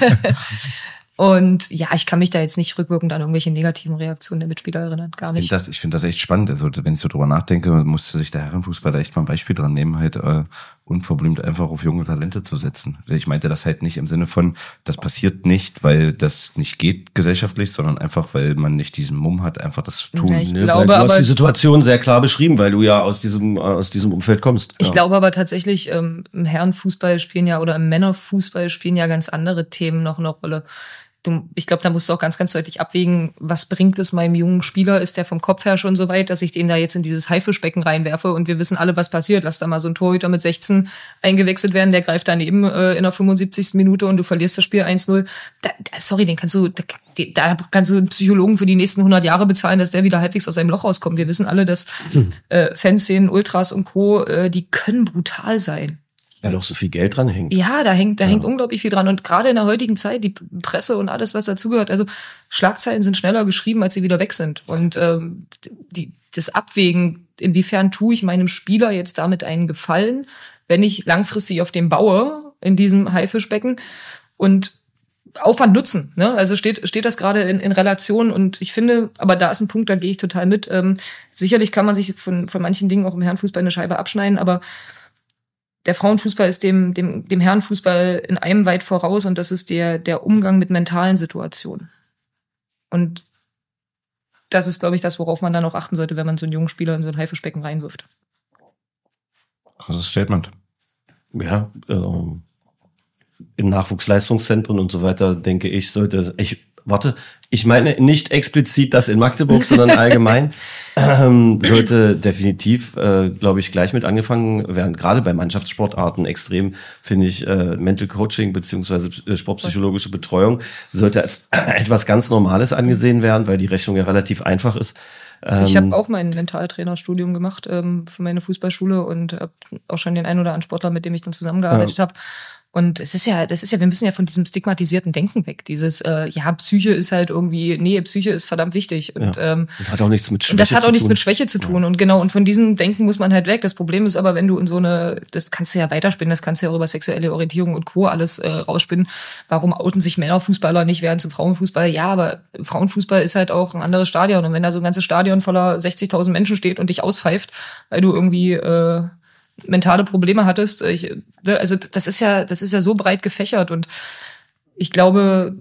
Und ja, ich kann mich da jetzt nicht rückwirkend an irgendwelche negativen Reaktionen der Mitspieler erinnern, gar nicht. Ich finde das, ich finde das echt spannend. Also wenn ich so drüber nachdenke, musste sich der Herrenfußball da echt mal ein Beispiel dran nehmen, halt äh, unverblümt einfach auf junge Talente zu setzen. Ich meinte das halt nicht im Sinne von, das passiert nicht, weil das nicht geht gesellschaftlich, sondern einfach, weil man nicht diesen Mumm hat, einfach das zu tun. Ja, ich Nee, glaube, weil du aber hast die Situation sehr klar beschrieben, weil du ja aus diesem aus diesem Umfeld kommst. Ich ja. glaube aber tatsächlich, ähm, im Herrenfußball spielen ja oder im Männerfußball spielen ja ganz andere Themen noch eine Rolle. Du, ich glaube, da musst du auch ganz, ganz deutlich abwägen, was bringt es meinem jungen Spieler? Ist der vom Kopf her schon so weit, dass ich den da jetzt in dieses Haifischbecken reinwerfe und wir wissen alle, was passiert. Lass da mal so ein Torhüter mit sechzehn eingewechselt werden, der greift daneben äh, in der fünfundsiebzigsten Minute und du verlierst das Spiel eins null. Da, da, sorry, den kannst du, da, da kannst du einen Psychologen für die nächsten hundert Jahre bezahlen, dass der wieder halbwegs aus seinem Loch rauskommt. Wir wissen alle, dass äh, Fanszenen, Ultras und Co., äh, die können brutal sein. Ja, doch so viel Geld dran hängt. Ja, da hängt, da Ja. hängt unglaublich viel dran. Und gerade in der heutigen Zeit, die Presse und alles, was dazugehört, also Schlagzeilen sind schneller geschrieben, als sie wieder weg sind. Und ähm, die, das Abwägen, inwiefern tue ich meinem Spieler jetzt damit einen Gefallen, wenn ich langfristig auf dem baue, in diesem Haifischbecken, und Aufwand nutzen, ne? Also steht steht das gerade in, in Relation, und ich finde, aber da ist ein Punkt, da gehe ich total mit. Ähm, sicherlich kann man sich von von manchen Dingen auch im Herrenfußball eine Scheibe abschneiden, aber der Frauenfußball ist dem, dem, dem Herrenfußball in einem weit voraus, und das ist der, der Umgang mit mentalen Situationen. Und das ist, glaube ich, das, worauf man dann auch achten sollte, wenn man so einen jungen Spieler in so ein Haifischbecken reinwirft. Krasses Statement. Ja, ähm, in Nachwuchsleistungszentren und so weiter, denke ich, sollte ich, warte, ich meine nicht explizit das in Magdeburg, sondern allgemein, ähm, sollte definitiv, äh, glaube ich, gleich mit angefangen werden. Gerade bei Mannschaftssportarten extrem, finde ich, äh, Mental Coaching beziehungsweise äh, sportpsychologische Betreuung sollte als etwas ganz Normales angesehen werden, weil die Rechnung ja relativ einfach ist. Ähm, Ich habe auch mein Mentaltrainerstudium gemacht ähm, für meine Fußballschule und habe auch schon den einen oder anderen Sportler, mit dem ich dann zusammengearbeitet Ja. habe. Und es ist ja, das ist ja, wir müssen ja von diesem stigmatisierten Denken weg. Dieses, äh, ja, Psyche ist halt irgendwie, nee, Psyche ist verdammt wichtig. Und, ja. ähm, und hat auch nichts mit Schwäche und das hat zu auch nichts tun. mit Schwäche zu tun. Und genau, und von diesem Denken muss man halt weg. Das Problem ist aber, wenn du in so eine, das kannst du ja weiterspinnen, das kannst du ja auch über sexuelle Orientierung und Co. alles äh, rausspinnen. Warum outen sich Männerfußballer nicht, während zum Frauenfußball? Ja, aber Frauenfußball ist halt auch ein anderes Stadion. Und wenn da so ein ganzes Stadion voller sechzigtausend Menschen steht und dich auspfeift, weil du irgendwie äh, mentale Probleme hattest, ich, also das ist ja, das ist ja so breit gefächert, und ich glaube,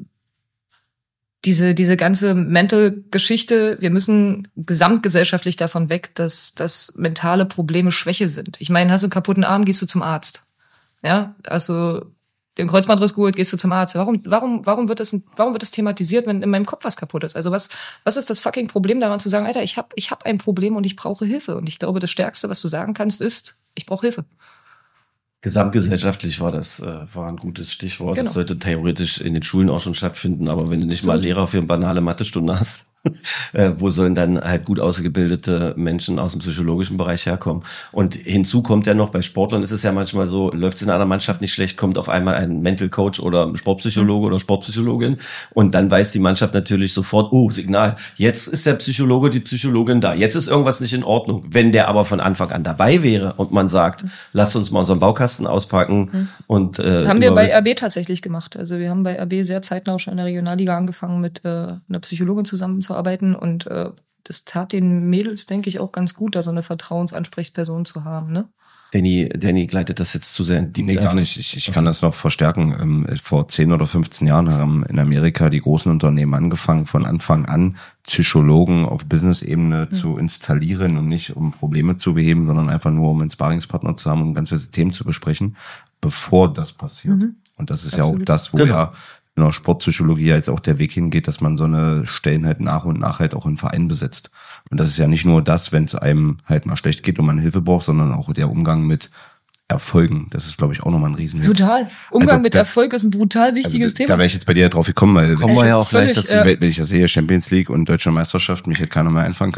diese, diese ganze Mental-Geschichte, wir müssen gesamtgesellschaftlich davon weg, dass, dass mentale Probleme Schwäche sind. Ich meine, hast du einen kaputten Arm, gehst du zum Arzt. Ja, also den Kreuzbandriss geholt, gehst du zum Arzt. Warum, warum, warum wird das, warum wird das thematisiert, wenn in meinem Kopf was kaputt ist? Also was, was ist das fucking Problem daran zu sagen, Alter, ich habe, ich habe ein Problem und ich brauche Hilfe. Und ich glaube, das Stärkste, was du sagen kannst, ist, ich brauche Hilfe. Gesamtgesellschaftlich war das äh, war ein gutes Stichwort. Genau. Das sollte theoretisch in den Schulen auch schon stattfinden, aber wenn du nicht So. mal Lehrer für eine banale Mathestunde hast, äh, wo sollen dann halt gut ausgebildete Menschen aus dem psychologischen Bereich herkommen? Und hinzu kommt ja noch, bei Sportlern ist es ja manchmal so, läuft es in einer Mannschaft nicht schlecht, kommt auf einmal ein Mental Coach oder ein Sportpsychologe oder Sportpsychologin, und dann weiß die Mannschaft natürlich sofort, oh, Signal, jetzt ist der Psychologe, die Psychologin da, jetzt ist irgendwas nicht in Ordnung. Wenn der aber von Anfang an dabei wäre und man sagt, lasst uns mal unseren Baukasten auspacken und äh, Haben wir bei über- R B tatsächlich gemach. Also wir haben bei R B sehr zeitnah schon in der Regionalliga angefangen, mit äh, einer Psychologin zusammenzuarbeiten, und äh, das tat den Mädels, denke ich, auch ganz gut, da so eine Vertrauensansprechperson zu haben, ne? Danny, Danny gleitet das jetzt zu sehr in die Nee, gar nicht. Ich, ich kann das noch verstärken. Ähm, Vor zehn oder fünfzehn Jahren haben in Amerika die großen Unternehmen angefangen, von Anfang an Psychologen auf Business-Ebene mhm. zu installieren, und nicht um Probleme zu beheben, sondern einfach nur um einen Sparringspartner zu haben, um ganz viele Themen zu besprechen, bevor das passiert. Mhm. Und das ist Absolut. ja auch das, wo Genau. ja in der Sportpsychologie jetzt auch der Weg hingeht, dass man so eine Stellen halt nach und nach halt auch in Vereinen besetzt. Und das ist ja nicht nur das, wenn es einem halt mal schlecht geht und man Hilfe braucht, sondern auch der Umgang mit Erfolgen. Das ist, glaube ich, auch nochmal ein Riesen. Total. Umgang Also, mit da- Erfolg ist ein brutal wichtiges also, Thema. Da wäre ich jetzt bei dir drauf gekommen, weil Kommen wir ja auch Völlig, gleich dazu. ja. wenn wenn ich das sehe, Champions League und Deutsche Meisterschaft, mich hätte keiner mehr einfangen können, ja.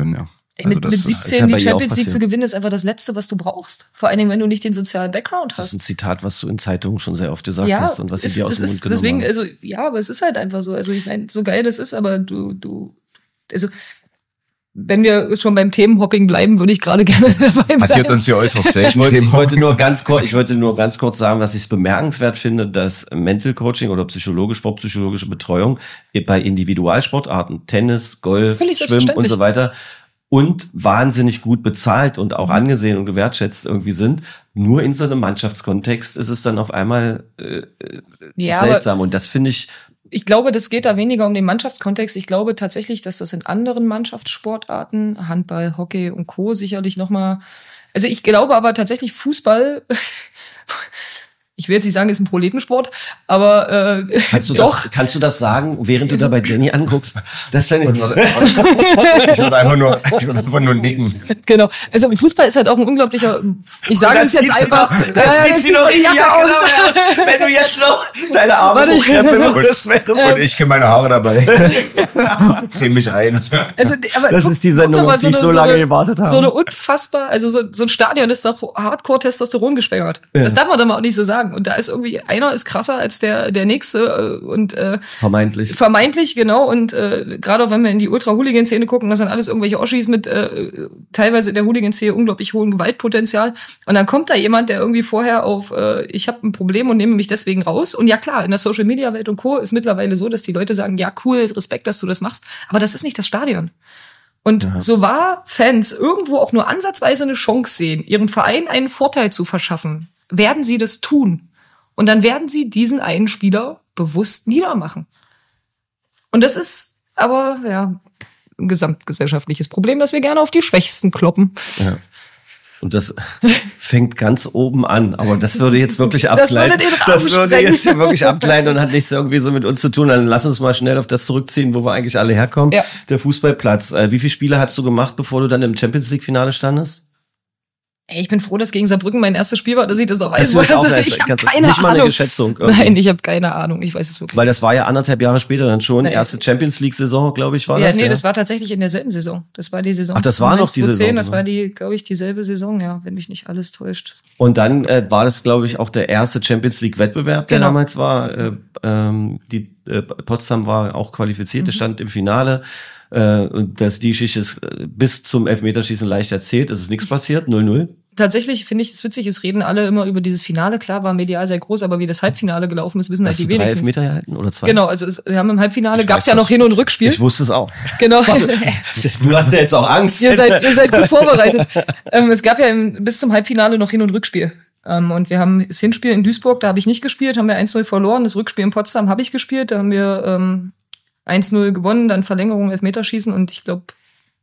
Ey, mit, Also das mit ist- siebzehn ist ja bei die ihr auch Champions League passiert. zu gewinnen, ist einfach das Letzte, was du brauchst. Vor allen Dingen, wenn du nicht den sozialen Background Das ist ein hast. Zitat, was du in Zeitungen schon sehr oft gesagt Ja, hast und was sie es, dir aus es dem Mund ist, genommen deswegen, haben. also, ja, aber es ist halt einfach so. Also, ich meine, so geil das ist, aber du, du, also, wenn wir schon beim Themenhopping bleiben, würde ich gerade gerne dabei Passiert bleiben. uns ja äußerst Ich wollte, selten. ich wollte nur ganz kurz, ich wollte nur ganz kurz sagen, dass ich es bemerkenswert finde, dass Mental Coaching oder psychologisch, sportpsychologische Betreuung bei Individualsportarten, Tennis, Golf, Völlig Schwimmen und selbstverständlich. so weiter und wahnsinnig gut bezahlt und auch angesehen und gewertschätzt irgendwie sind. Nur in so einem Mannschaftskontext ist es dann auf einmal äh, Ja, aber seltsam und das finde ich. ich glaube, das geht da weniger um den Mannschaftskontext. Ich glaube tatsächlich, dass das in anderen Mannschaftssportarten, Handball, Hockey und Co. sicherlich nochmal, also ich glaube aber tatsächlich Fußball, ich will jetzt nicht sagen, ist ein Proletensport, aber äh, Kannst du, doch. das, kannst du das sagen, während du da bei Jenny anguckst? Das wäre Ich würde einfach nur, ich würde einfach nur nicken. Genau. Also Fußball ist halt auch ein unglaublicher, ich sage es jetzt einfach, Das ja, ja, sieht das sie noch sieht die richtig Jacke aus. aus. Wenn du jetzt noch deine Arme Warte, ich- hochkrempeln würdest, wäre es Und ich kenne meine Haare dabei. Creme mich ein. Also, aber Das guck- ist die guck Sendung, doch mal auf die ich so eine- lange eine- gewartet habe. So eine unfassbar, also so, so ein Stadion ist doch Hardcore-Testosteron gesperrt. Das darf man doch mal auch nicht so sagen. Und da ist irgendwie, einer ist krasser als der, der nächste äh, und äh, Vermeintlich. vermeintlich, genau. Und äh, gerade auch wenn wir in die Ultra-Hooligan-Szene gucken, das sind alles irgendwelche Oschis mit äh, teilweise in der Hooligan-Szene unglaublich hohem Gewaltpotenzial. Und dann kommt da jemand, der irgendwie vorher auf, äh, ich habe ein Problem und nehme mich deswegen raus. Und ja klar, in der Social-Media-Welt und Co. ist mittlerweile so, dass die Leute sagen, ja cool, Respekt, dass du das machst. Aber das ist nicht das Stadion. Und so wahr Fans irgendwo auch nur ansatzweise eine Chance sehen, ihrem Verein einen Vorteil zu verschaffen, werden sie das tun. Und dann werden sie diesen einen Spieler bewusst niedermachen. Und das ist aber ja ein gesamtgesellschaftliches Problem, dass wir gerne auf die Schwächsten kloppen. Ja. Und das fängt ganz oben an, aber das würde jetzt wirklich Das würde abgleiten. den Rahmen Das würde sprengen. jetzt hier wirklich abgleiten und hat nichts irgendwie so mit uns zu tun. Dann lass uns mal schnell auf das zurückziehen, wo wir eigentlich alle herkommen. Ja. Der Fußballplatz. Äh, Wie viele Spiele hast du gemacht, bevor du dann im Champions League Finale standest? Ey, ich bin froh, dass gegen Saarbrücken mein erstes Spiel war, dass ich das noch weiß. Hast du das auch Also, erst- ich habe kannst- keine nicht mal eine Ahnung. Schätzung irgendwie? Nein, ich habe keine Ahnung. Ich weiß es wirklich. Weil das war ja anderthalb Jahre später dann schon. Nein. Erste Champions League Saison, glaube ich, war ja, das. nee, ja? das war tatsächlich in derselben Saison. Das war die Saison. Ach, das war noch die zweitausendzehn, Saison Das sogar. war die, glaube ich, dieselbe Saison, ja, wenn mich nicht alles täuscht. Und dann äh, war das, glaube ich, auch der erste Champions League Wettbewerb, der Genau. damals war. Äh, ähm, die äh, Potsdam war auch qualifiziert, Mhm. stand im Finale. Äh, und das, die Geschichte ist äh, bis zum Elfmeterschießen leicht erzählt. Es ist nichts passiert, null null. Tatsächlich finde ich es witzig, es reden alle immer über dieses Finale. Klar, war medial sehr groß, aber wie das Halbfinale gelaufen ist, wissen halt Hast die du drei wenigsten. Elfmeter gehalten oder zwei? Genau, also es, wir haben im Halbfinale, Ich gab es weiß ja noch das. Hin- und Rückspiel. Ich wusste es auch. Genau. Du hast ja jetzt auch Angst. ihr, seid, ihr seid gut vorbereitet. ähm, es gab ja im, bis zum Halbfinale noch Hin- und Rückspiel. Ähm, und wir haben das Hinspiel in Duisburg, da habe ich nicht gespielt, haben wir eins null verloren. Das Rückspiel in Potsdam habe ich gespielt, da haben wir ähm, eins null gewonnen, dann Verlängerung, Elfmeterschießen und ich glaube,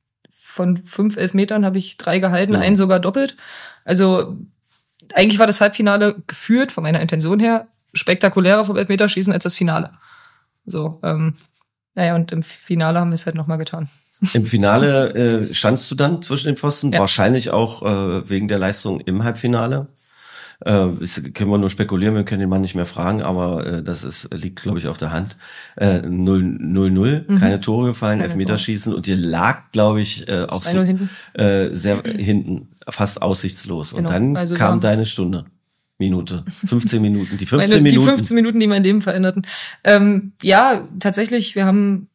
von fünf Elfmetern habe ich drei gehalten, Ja. einen sogar doppelt. Also eigentlich war das Halbfinale geführt, von meiner Intention her, spektakulärer vom Elfmeterschießen als das Finale. So, ähm, naja, und im Finale haben wir es halt nochmal getan. Im Finale äh, standst du dann zwischen den Pfosten, Ja. wahrscheinlich auch äh, wegen der Leistung im Halbfinale. Äh, das können wir nur spekulieren, wir können den Mann nicht mehr fragen, aber äh, das ist, liegt, glaube ich, auf der Hand. Äh, null null, Mhm. keine Tore gefallen, Keine Elfmeterschießen und ihr lag, glaube ich, äh, auch zwei so null hinten. Äh, sehr hinten, fast aussichtslos. Und Genau, dann also kam wir- deine Stunde. Minute. fünfzehn Minuten. Die fünfzehn Meine, Minuten. Die fünfzehn Minuten, die mein Leben veränderten. Ähm, ja, tatsächlich, wir haben,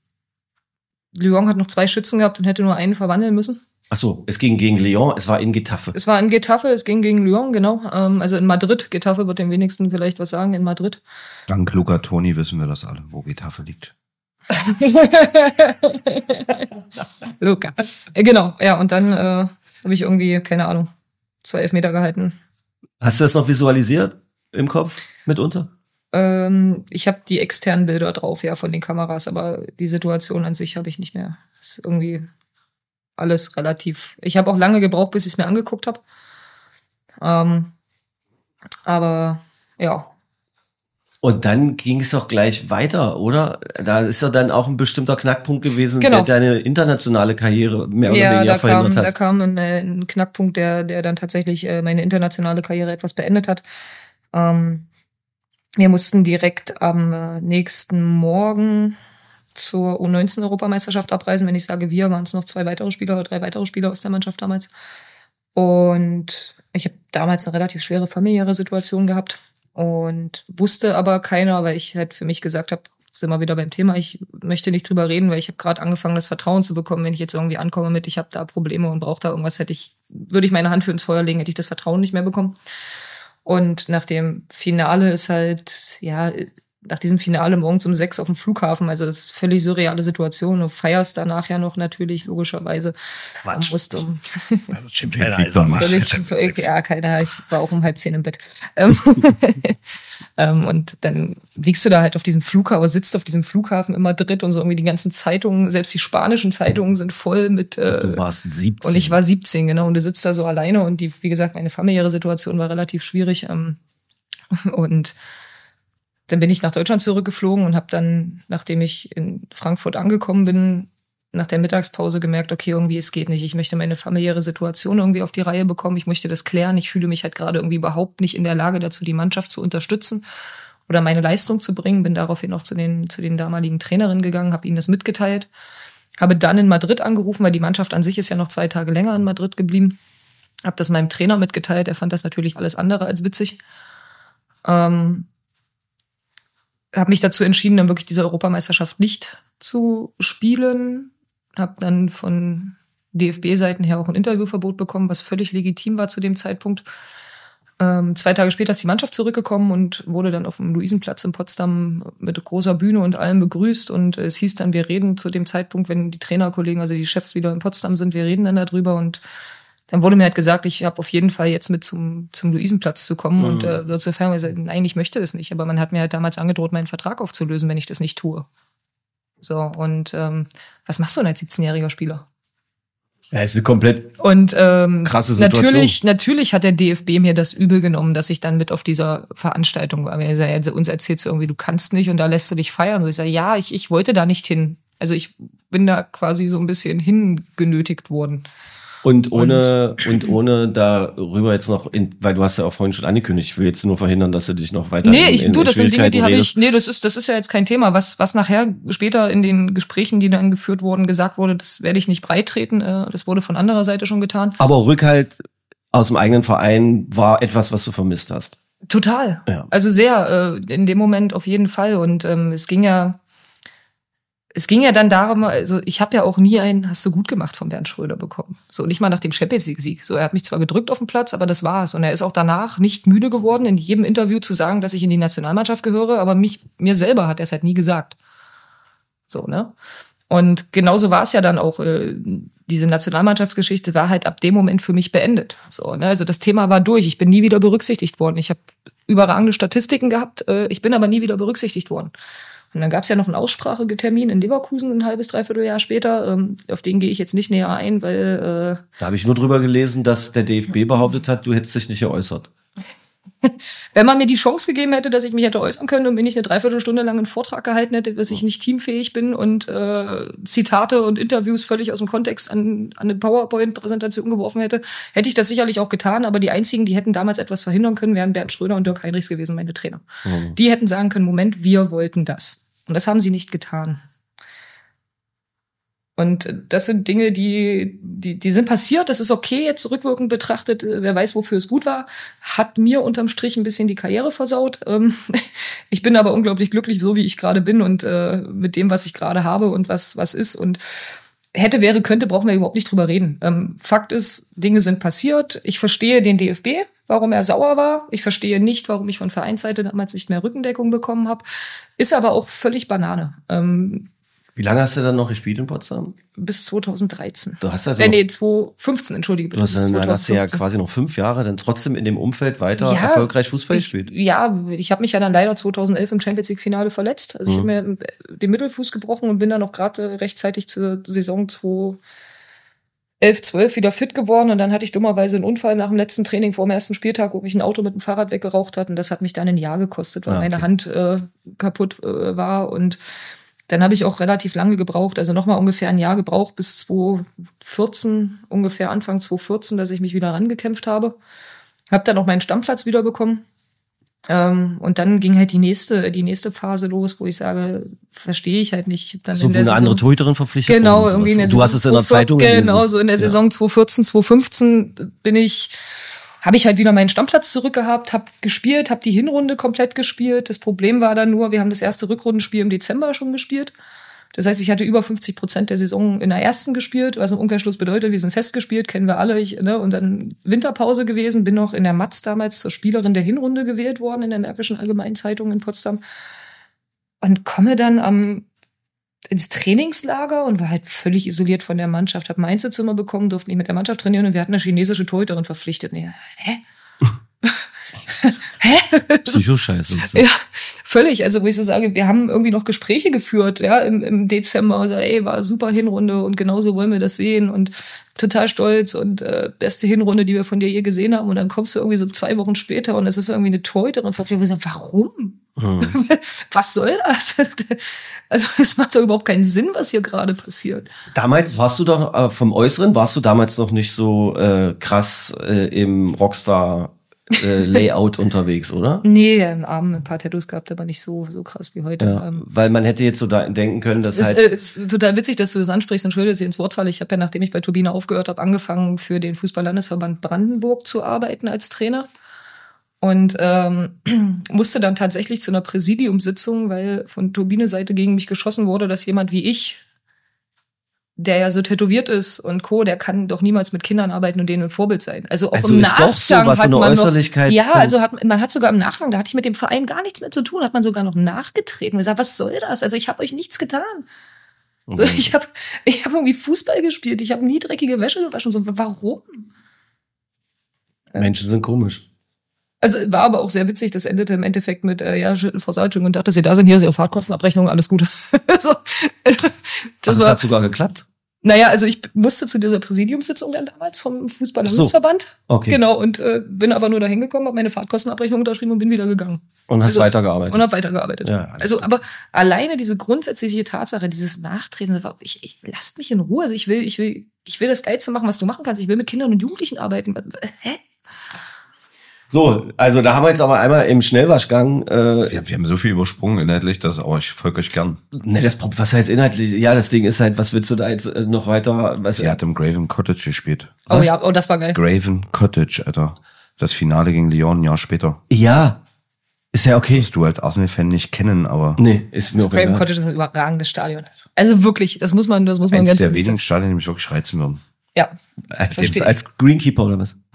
Lyon hat noch zwei Schützen gehabt und hätte nur einen verwandeln müssen. Ach so, es ging gegen Lyon, es war in Getafe. Es war in Getafe, es ging gegen Lyon, genau. Ähm, also in Madrid. Getafe wird dem wenigsten vielleicht was sagen, in Madrid. Dank Luca Toni wissen wir das alle, wo Getafe liegt. Luca. Äh, genau, ja, und dann äh, habe ich irgendwie, keine Ahnung, zwei Elfmeter gehalten. Hast du das noch visualisiert im Kopf mitunter? Ähm, ich habe die externen Bilder drauf, ja, von den Kameras, aber die Situation an sich habe ich nicht mehr. Ist irgendwie alles relativ. Ich habe auch lange gebraucht, bis ich es mir angeguckt habe. Ähm, aber ja. Und dann ging es doch gleich weiter, oder? Da ist ja dann auch ein bestimmter Knackpunkt gewesen, Genau. der deine internationale Karriere mehr oder Ja, weniger da kam, verhindert da hat. kam ein, äh, ein Knackpunkt, der, der dann tatsächlich äh, meine internationale Karriere etwas beendet hat. Ähm, wir mussten direkt am äh, nächsten Morgen zur U neunzehn Europameisterschaft abreisen. Wenn ich sage wir, waren es noch zwei weitere Spieler oder drei weitere Spieler aus der Mannschaft damals. Und ich habe damals eine relativ schwere familiäre Situation gehabt und wusste aber keiner, weil ich halt für mich gesagt habe, sind wir wieder beim Thema, ich möchte nicht drüber reden, weil ich habe gerade angefangen, das Vertrauen zu bekommen, wenn ich jetzt irgendwie ankomme mit, ich habe da Probleme und brauche da irgendwas, hätte ich, würde ich meine Hand für ins Feuer legen, hätte ich das Vertrauen nicht mehr bekommen. Und nach dem Finale ist halt, ja, nach diesem Finale morgens um sechs auf dem Flughafen, also das ist völlig surreale Situation. Du feierst danach ja noch natürlich, logischerweise. Quatsch. Musst um völlig, völlig, ja, keiner, ich war auch um halb zehn im Bett. Ähm, und dann liegst du da halt auf diesem Flughafen, sitzt auf diesem Flughafen in Madrid und so irgendwie die ganzen Zeitungen, selbst die spanischen Zeitungen sind voll mit... Äh, du warst siebzehn. Und ich war siebzehn, genau. Und du sitzt da so alleine und die, wie gesagt, meine familiäre Situation war relativ schwierig. Ähm, und dann bin ich nach Deutschland zurückgeflogen und habe dann, nachdem ich in Frankfurt angekommen bin, nach der Mittagspause gemerkt, okay, irgendwie, es geht nicht. Ich möchte meine familiäre Situation irgendwie auf die Reihe bekommen. Ich möchte das klären. Ich fühle mich halt gerade irgendwie überhaupt nicht in der Lage dazu, die Mannschaft zu unterstützen oder meine Leistung zu bringen. Bin daraufhin auch zu den, zu den damaligen Trainerinnen gegangen, habe ihnen das mitgeteilt. Habe dann in Madrid angerufen, weil die Mannschaft an sich ist ja noch zwei Tage länger in Madrid geblieben. Habe das meinem Trainer mitgeteilt. Er fand das natürlich alles andere als witzig. Ähm, habe mich dazu entschieden, dann wirklich diese Europameisterschaft nicht zu spielen. Habe dann von D F B-Seiten her auch ein Interviewverbot bekommen, was völlig legitim war zu dem Zeitpunkt. Ähm, zwei Tage später ist die Mannschaft zurückgekommen und wurde dann auf dem Luisenplatz in Potsdam mit großer Bühne und allem begrüßt. Und es hieß dann, wir reden zu dem Zeitpunkt, wenn die Trainerkollegen, also die Chefs wieder in Potsdam sind, wir reden dann darüber. Und dann wurde mir halt gesagt, ich habe auf jeden Fall jetzt mit zum zum Luisenplatz zu kommen. Mhm. Und äh, insofern habe ich gesagt, nein, ich möchte das nicht. Aber man hat mir halt damals angedroht, meinen Vertrag aufzulösen, wenn ich das nicht tue. So, und ähm, was machst du denn als siebzehnjähriger Spieler? Ja, es ist eine komplett und, ähm, krasse Situation. Natürlich, natürlich hat der D F B mir das übel genommen, dass ich dann mit auf dieser Veranstaltung war. Er sagt, uns erzählst du irgendwie, du kannst nicht und da lässt du dich feiern. So, ich sage, ja, ich, ich wollte da nicht hin. Also ich bin da quasi so ein bisschen hingenötigt worden. Und ohne, und, und ohne darüber jetzt noch, in, weil du hast ja auch vorhin schon angekündigt, ich will jetzt nur verhindern, dass du dich noch weiter Nee, in, ich, in, du, in das sind Dinge, die habe redest. ich, nee, das ist, das ist ja jetzt kein Thema. Was, was nachher später in den Gesprächen, die dann geführt wurden, gesagt wurde, das werde ich nicht breittreten, das wurde von anderer Seite schon getan. Aber Rückhalt aus dem eigenen Verein war etwas, was du vermisst hast. Total. Ja. Also sehr, in dem Moment auf jeden Fall. Und ähm, es ging ja, Es ging ja dann darum, also ich habe ja auch nie einen "Hast du gut gemacht" von Bernd Schröder bekommen. So, nicht mal nach dem Champions League-Sieg. So, er hat mich zwar gedrückt auf dem Platz, aber das war's. Und er ist auch danach nicht müde geworden, in jedem Interview zu sagen, dass ich in die Nationalmannschaft gehöre, aber mich, mir selber hat er es halt nie gesagt. So, ne? Und genauso war es ja dann auch, äh, diese Nationalmannschaftsgeschichte war halt ab dem Moment für mich beendet. So, ne? Also das Thema war durch. Ich bin nie wieder berücksichtigt worden. Ich habe überragende Statistiken gehabt, äh, ich bin aber nie wieder berücksichtigt worden. Und dann gab es ja noch einen Aussprachetermin in Leverkusen ein halbes, dreiviertel Jahr später. Ähm, auf den gehe ich jetzt nicht näher ein, weil... Äh, da habe ich nur drüber gelesen, dass der D F B behauptet hat, du hättest dich nicht geäußert. Wenn man mir die Chance gegeben hätte, dass ich mich hätte äußern können und mir nicht eine Dreiviertelstunde lang einen Vortrag gehalten hätte, dass ich nicht teamfähig bin und äh, Zitate und Interviews völlig aus dem Kontext an, an eine PowerPoint-Präsentation geworfen hätte, hätte ich das sicherlich auch getan. Aber die einzigen, die hätten damals etwas verhindern können, wären Bernd Schröder und Dirk Heinrichs gewesen, meine Trainer. Mhm. Die hätten sagen können, Moment, wir wollten das. Und das haben sie nicht getan. Und das sind Dinge, die, die, die sind passiert. Das ist okay, jetzt rückwirkend betrachtet. Wer weiß, wofür es gut war. Hat mir unterm Strich ein bisschen die Karriere versaut. Ich bin aber unglaublich glücklich, so wie ich gerade bin und mit dem, was ich gerade habe und was, was ist. Und hätte, wäre, könnte, brauchen wir überhaupt nicht drüber reden. Fakt ist, Dinge sind passiert. Ich verstehe den D F B, warum er sauer war. Ich verstehe nicht, warum ich von Vereinsseite damals nicht mehr Rückendeckung bekommen habe. Ist aber auch völlig Banane. Wie lange hast du dann noch gespielt in Potsdam? Bis zweitausenddreizehn. Du hast also äh, nee, zweitausendfünfzehn, entschuldige bitte. Du hast, dann, hast ja quasi noch fünf Jahre dann trotzdem in dem Umfeld weiter ja, erfolgreich Fußball ich, gespielt. Ja, ich habe mich ja dann leider zweitausendelf im Champions League Finale verletzt. Also mhm. ich habe mir den Mittelfuß gebrochen und bin dann noch gerade rechtzeitig zur Saison zweitausendelf, zwölf wieder fit geworden. Und dann hatte ich dummerweise einen Unfall nach dem letzten Training vor dem ersten Spieltag, wo mich ein Auto mit dem Fahrrad weggeraucht hat. Und das hat mich dann ein Jahr gekostet, weil ah, okay. meine Hand äh, kaputt äh, war. Und dann habe ich auch relativ lange gebraucht, also nochmal ungefähr ein Jahr gebraucht, bis zweitausendvierzehn, ungefähr Anfang zweitausendvierzehn, dass ich mich wieder rangekämpft habe. Habe dann auch meinen Stammplatz wiederbekommen. Ähm, und dann ging halt die nächste, die nächste Phase los, wo ich sage, verstehe ich halt nicht. Ich hab dann so in der eine Saison, andere Torhüterin verpflichtet. Genau, irgendwie in der Du hast es in der Zeitung gelesen. Genau, so in der Saison ja. zwanzig vierzehn, zwanzig fünfzehn bin ich, habe ich halt wieder meinen Stammplatz zurückgehabt, habe gespielt, habe die Hinrunde komplett gespielt. Das Problem war dann nur, wir haben das erste Rückrundenspiel im Dezember schon gespielt. Das heißt, ich hatte über fünfzig Prozent der Saison in der ersten gespielt, was im Umkehrschluss bedeutet, wir sind festgespielt, kennen wir alle. Ich, ne, und dann Winterpause gewesen, bin noch in der Matz damals zur Spielerin der Hinrunde gewählt worden in der Märkischen Allgemeinen Zeitung in Potsdam. Und komme dann am, ins Trainingslager und war halt völlig isoliert von der Mannschaft. Hab mein Einzelzimmer bekommen, durfte nicht mit der Mannschaft trainieren und wir hatten eine chinesische Torhüterin verpflichtet. Und ich, hä? Hä? Psychoscheiße. Ja, völlig. Also, wo ich so sage, wir haben irgendwie noch Gespräche geführt, ja, im, im Dezember. Also, ey, war super Hinrunde und genauso wollen wir das sehen und total stolz und äh, beste Hinrunde, die wir von dir je gesehen haben. Und dann kommst du irgendwie so zwei Wochen später und es ist irgendwie eine Torhüterin verpflichtet. Und ich sage, warum? Hm. Was soll das? Also, es macht doch überhaupt keinen Sinn, was hier gerade passiert. Damals warst du doch äh, vom Äußeren, warst du damals noch nicht so äh, krass äh, im Rockstar Äh, Layout unterwegs, oder? Nee, im Arm ein paar Tattoos gehabt, aber nicht so so krass wie heute. Ja, ähm, weil man hätte jetzt so da denken können, dass es halt... Es ist total witzig, dass du das ansprichst. Entschuldige, dass ich ins Wort falle. Ich habe ja, nachdem ich bei Turbine aufgehört habe, angefangen für den Fußball-Landesverband Brandenburg zu arbeiten als Trainer. Und ähm, musste dann tatsächlich zu einer Präsidiumssitzung, weil von Turbine-Seite gegen mich geschossen wurde, dass jemand wie ich, der ja so tätowiert ist und Co., der kann doch niemals mit Kindern arbeiten und denen ein Vorbild sein. Also auch also im ist Nachgang doch so, was hat so eine man Äußerlichkeit noch, ja, also hat, man hat sogar im Nachgang, da hatte ich mit dem Verein gar nichts mehr zu tun, hat man sogar noch nachgetreten und gesagt, was soll das? Also ich habe euch nichts getan. Mhm. So, ich habe ich hab irgendwie Fußball gespielt, ich habe nie dreckige Wäsche gewaschen. So, warum? Menschen sind komisch. Also war aber auch sehr witzig, das endete im Endeffekt mit, äh, ja, Frau Salzung und dachte, dass Sie da sind, hier ist Ihre Fahrtkostenabrechnung, alles Gute. so, das also war, das hat sogar geklappt? Naja, also ich musste zu dieser Präsidiumssitzung dann damals vom Fußball-Landesverband. So, okay. Genau, und äh, bin einfach nur da hingekommen, habe meine Fahrtkostenabrechnung unterschrieben und bin wieder gegangen. Und hast also, weitergearbeitet. Und habe weitergearbeitet. Ja, also, aber alleine diese grundsätzliche Tatsache, dieses Nachtreten, ich, ich lasst mich in Ruhe. Also ich will, ich will, ich will das Geilste machen, was du machen kannst. Ich will mit Kindern und Jugendlichen arbeiten. Hä? So, also da haben wir jetzt aber einmal im Schnellwaschgang. Äh, wir, wir haben so viel übersprungen inhaltlich, dass aber ich folge euch gern. Ne, das was heißt inhaltlich? Ja, das Ding ist halt, was willst du da jetzt äh, noch weiter? Was, Sie hat im Graven Cottage gespielt. Oh was? Ja, oh, das war geil. Graven Cottage, Alter. Das Finale gegen Lyon ein Jahr später. Ja, ist ja okay. Wirst du als Arsenal-Fan nicht kennen, aber... Nee, ist mir das auch Graven Cottage ist ein überragendes Stadion. Also wirklich, das muss man, das muss man Eins ganz der wenigen Stadien, die mich wirklich reizen würden. Ja. Als, als Greenkeeper oder was?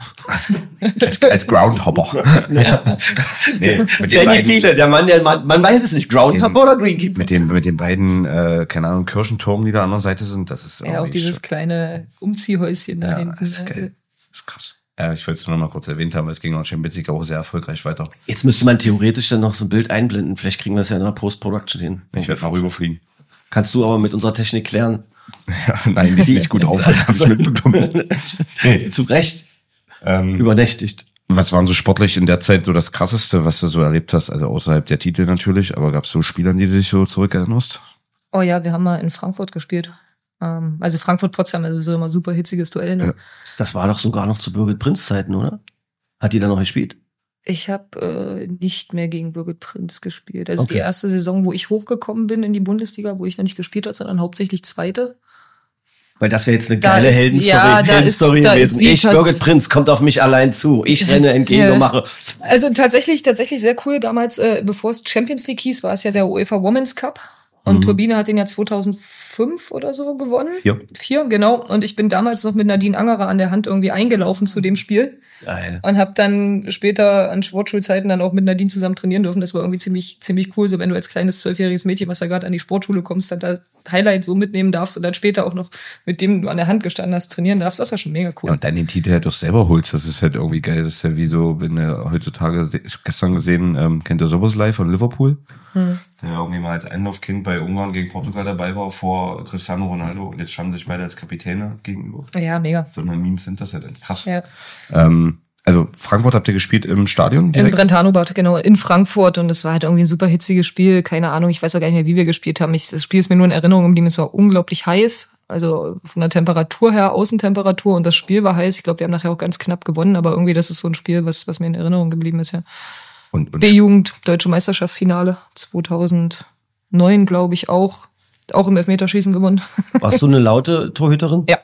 als, als Groundhopper. Ja. Nee, mit den beiden, viele, der Mann, der Mann, man weiß es nicht, Groundhopper den, oder Greenkeeper? Mit den, mit den beiden, äh, keine Ahnung, Kirchenturmen, die da an der Seite sind, das ist ja auch dieses schon. Kleine Umziehhäuschen da ja, hinten. Das ist geil. Das ist krass. Ja, ich wollte es nur noch mal kurz erwähnt haben, es ging auch Champions League auch sehr erfolgreich weiter. Jetzt müsste man theoretisch dann noch so ein Bild einblenden, vielleicht kriegen wir es ja in der Post-Production hin. Ich werde mal rüberfliegen. Kannst du aber mit unserer Technik klären. Ja, nein, die ist nicht gut drauf, habe ich mitbekommen. Nee, zu Recht. Ähm, Übernächtigt. Was waren so sportlich in der Zeit so das Krasseste, was du so erlebt hast? Also außerhalb der Titel natürlich, aber gab es so Spiele, an die du dich so zurückerinnerst? Oh ja, wir haben mal in Frankfurt gespielt. Ähm, also Frankfurt-Potsdam, also so immer super hitziges Duell. Ne? Ja. Das war doch sogar noch zu Birgit Prinz Zeiten, oder? Hat die da noch gespielt? Ich habe äh, nicht mehr gegen Birgit Prinz gespielt. Also okay. Die erste Saison, wo ich hochgekommen bin in die Bundesliga, wo ich noch nicht gespielt habe, sondern hauptsächlich zweite. Weil das wäre jetzt eine geile Heldenstory, ja, Heldenstory ist, gewesen. Ich, Birgit Prinz, kommt auf mich allein zu. Ich renne entgegen ja. und mache. Also tatsächlich, tatsächlich sehr cool. Damals, äh, bevor es Champions League hieß, war es ja der UEFA Women's Cup. Und mhm. Turbine hat den ja zweitausendfünf oder so gewonnen. Ja. Vier, genau. Und ich bin damals noch mit Nadine Angerer an der Hand irgendwie eingelaufen zu dem Spiel. Geil. Und habe dann später an Sportschulzeiten dann auch mit Nadine zusammen trainieren dürfen. Das war irgendwie ziemlich ziemlich cool, so wenn du als kleines zwölfjähriges Mädchen, was da gerade an die Sportschule kommst, dann da Highlight so mitnehmen darfst und dann später auch noch mit dem du an der Hand gestanden hast trainieren darfst. Das war schon mega cool. Ja, und dann den Titel halt auch selber holst, das ist halt irgendwie geil. Das ist ja wie so, wenn du heutzutage, ich habe gestern gesehen, ähm, kennt ihr Soboslai von Liverpool? Hm. Der irgendwie mal als Einlaufkind bei Ungarn gegen Portugal dabei war vor Cristiano Ronaldo und jetzt standen sich beide als Kapitäne gegenüber. Ja, mega. So eine Memes sind das ja dann. Krass. Ja. Ähm, also Frankfurt habt ihr gespielt im Stadion? Direkt? Im Brentano-Bad, genau, in Frankfurt. Und es war halt irgendwie ein super hitziges Spiel. Keine Ahnung, ich weiß auch gar nicht mehr, wie wir gespielt haben. Ich, das Spiel ist mir nur in Erinnerung geblieben. Es war unglaublich heiß. Also von der Temperatur her, Außentemperatur. Und das Spiel war heiß. Ich glaube, wir haben nachher auch ganz knapp gewonnen. Aber irgendwie, das ist so ein Spiel, was, was mir in Erinnerung geblieben ist, ja. Und, und B-Jugend, Deutsche Meisterschaft Finale zweitausendneun, glaube ich, auch. Auch im Elfmeterschießen gewonnen. Warst du eine laute Torhüterin? Ja.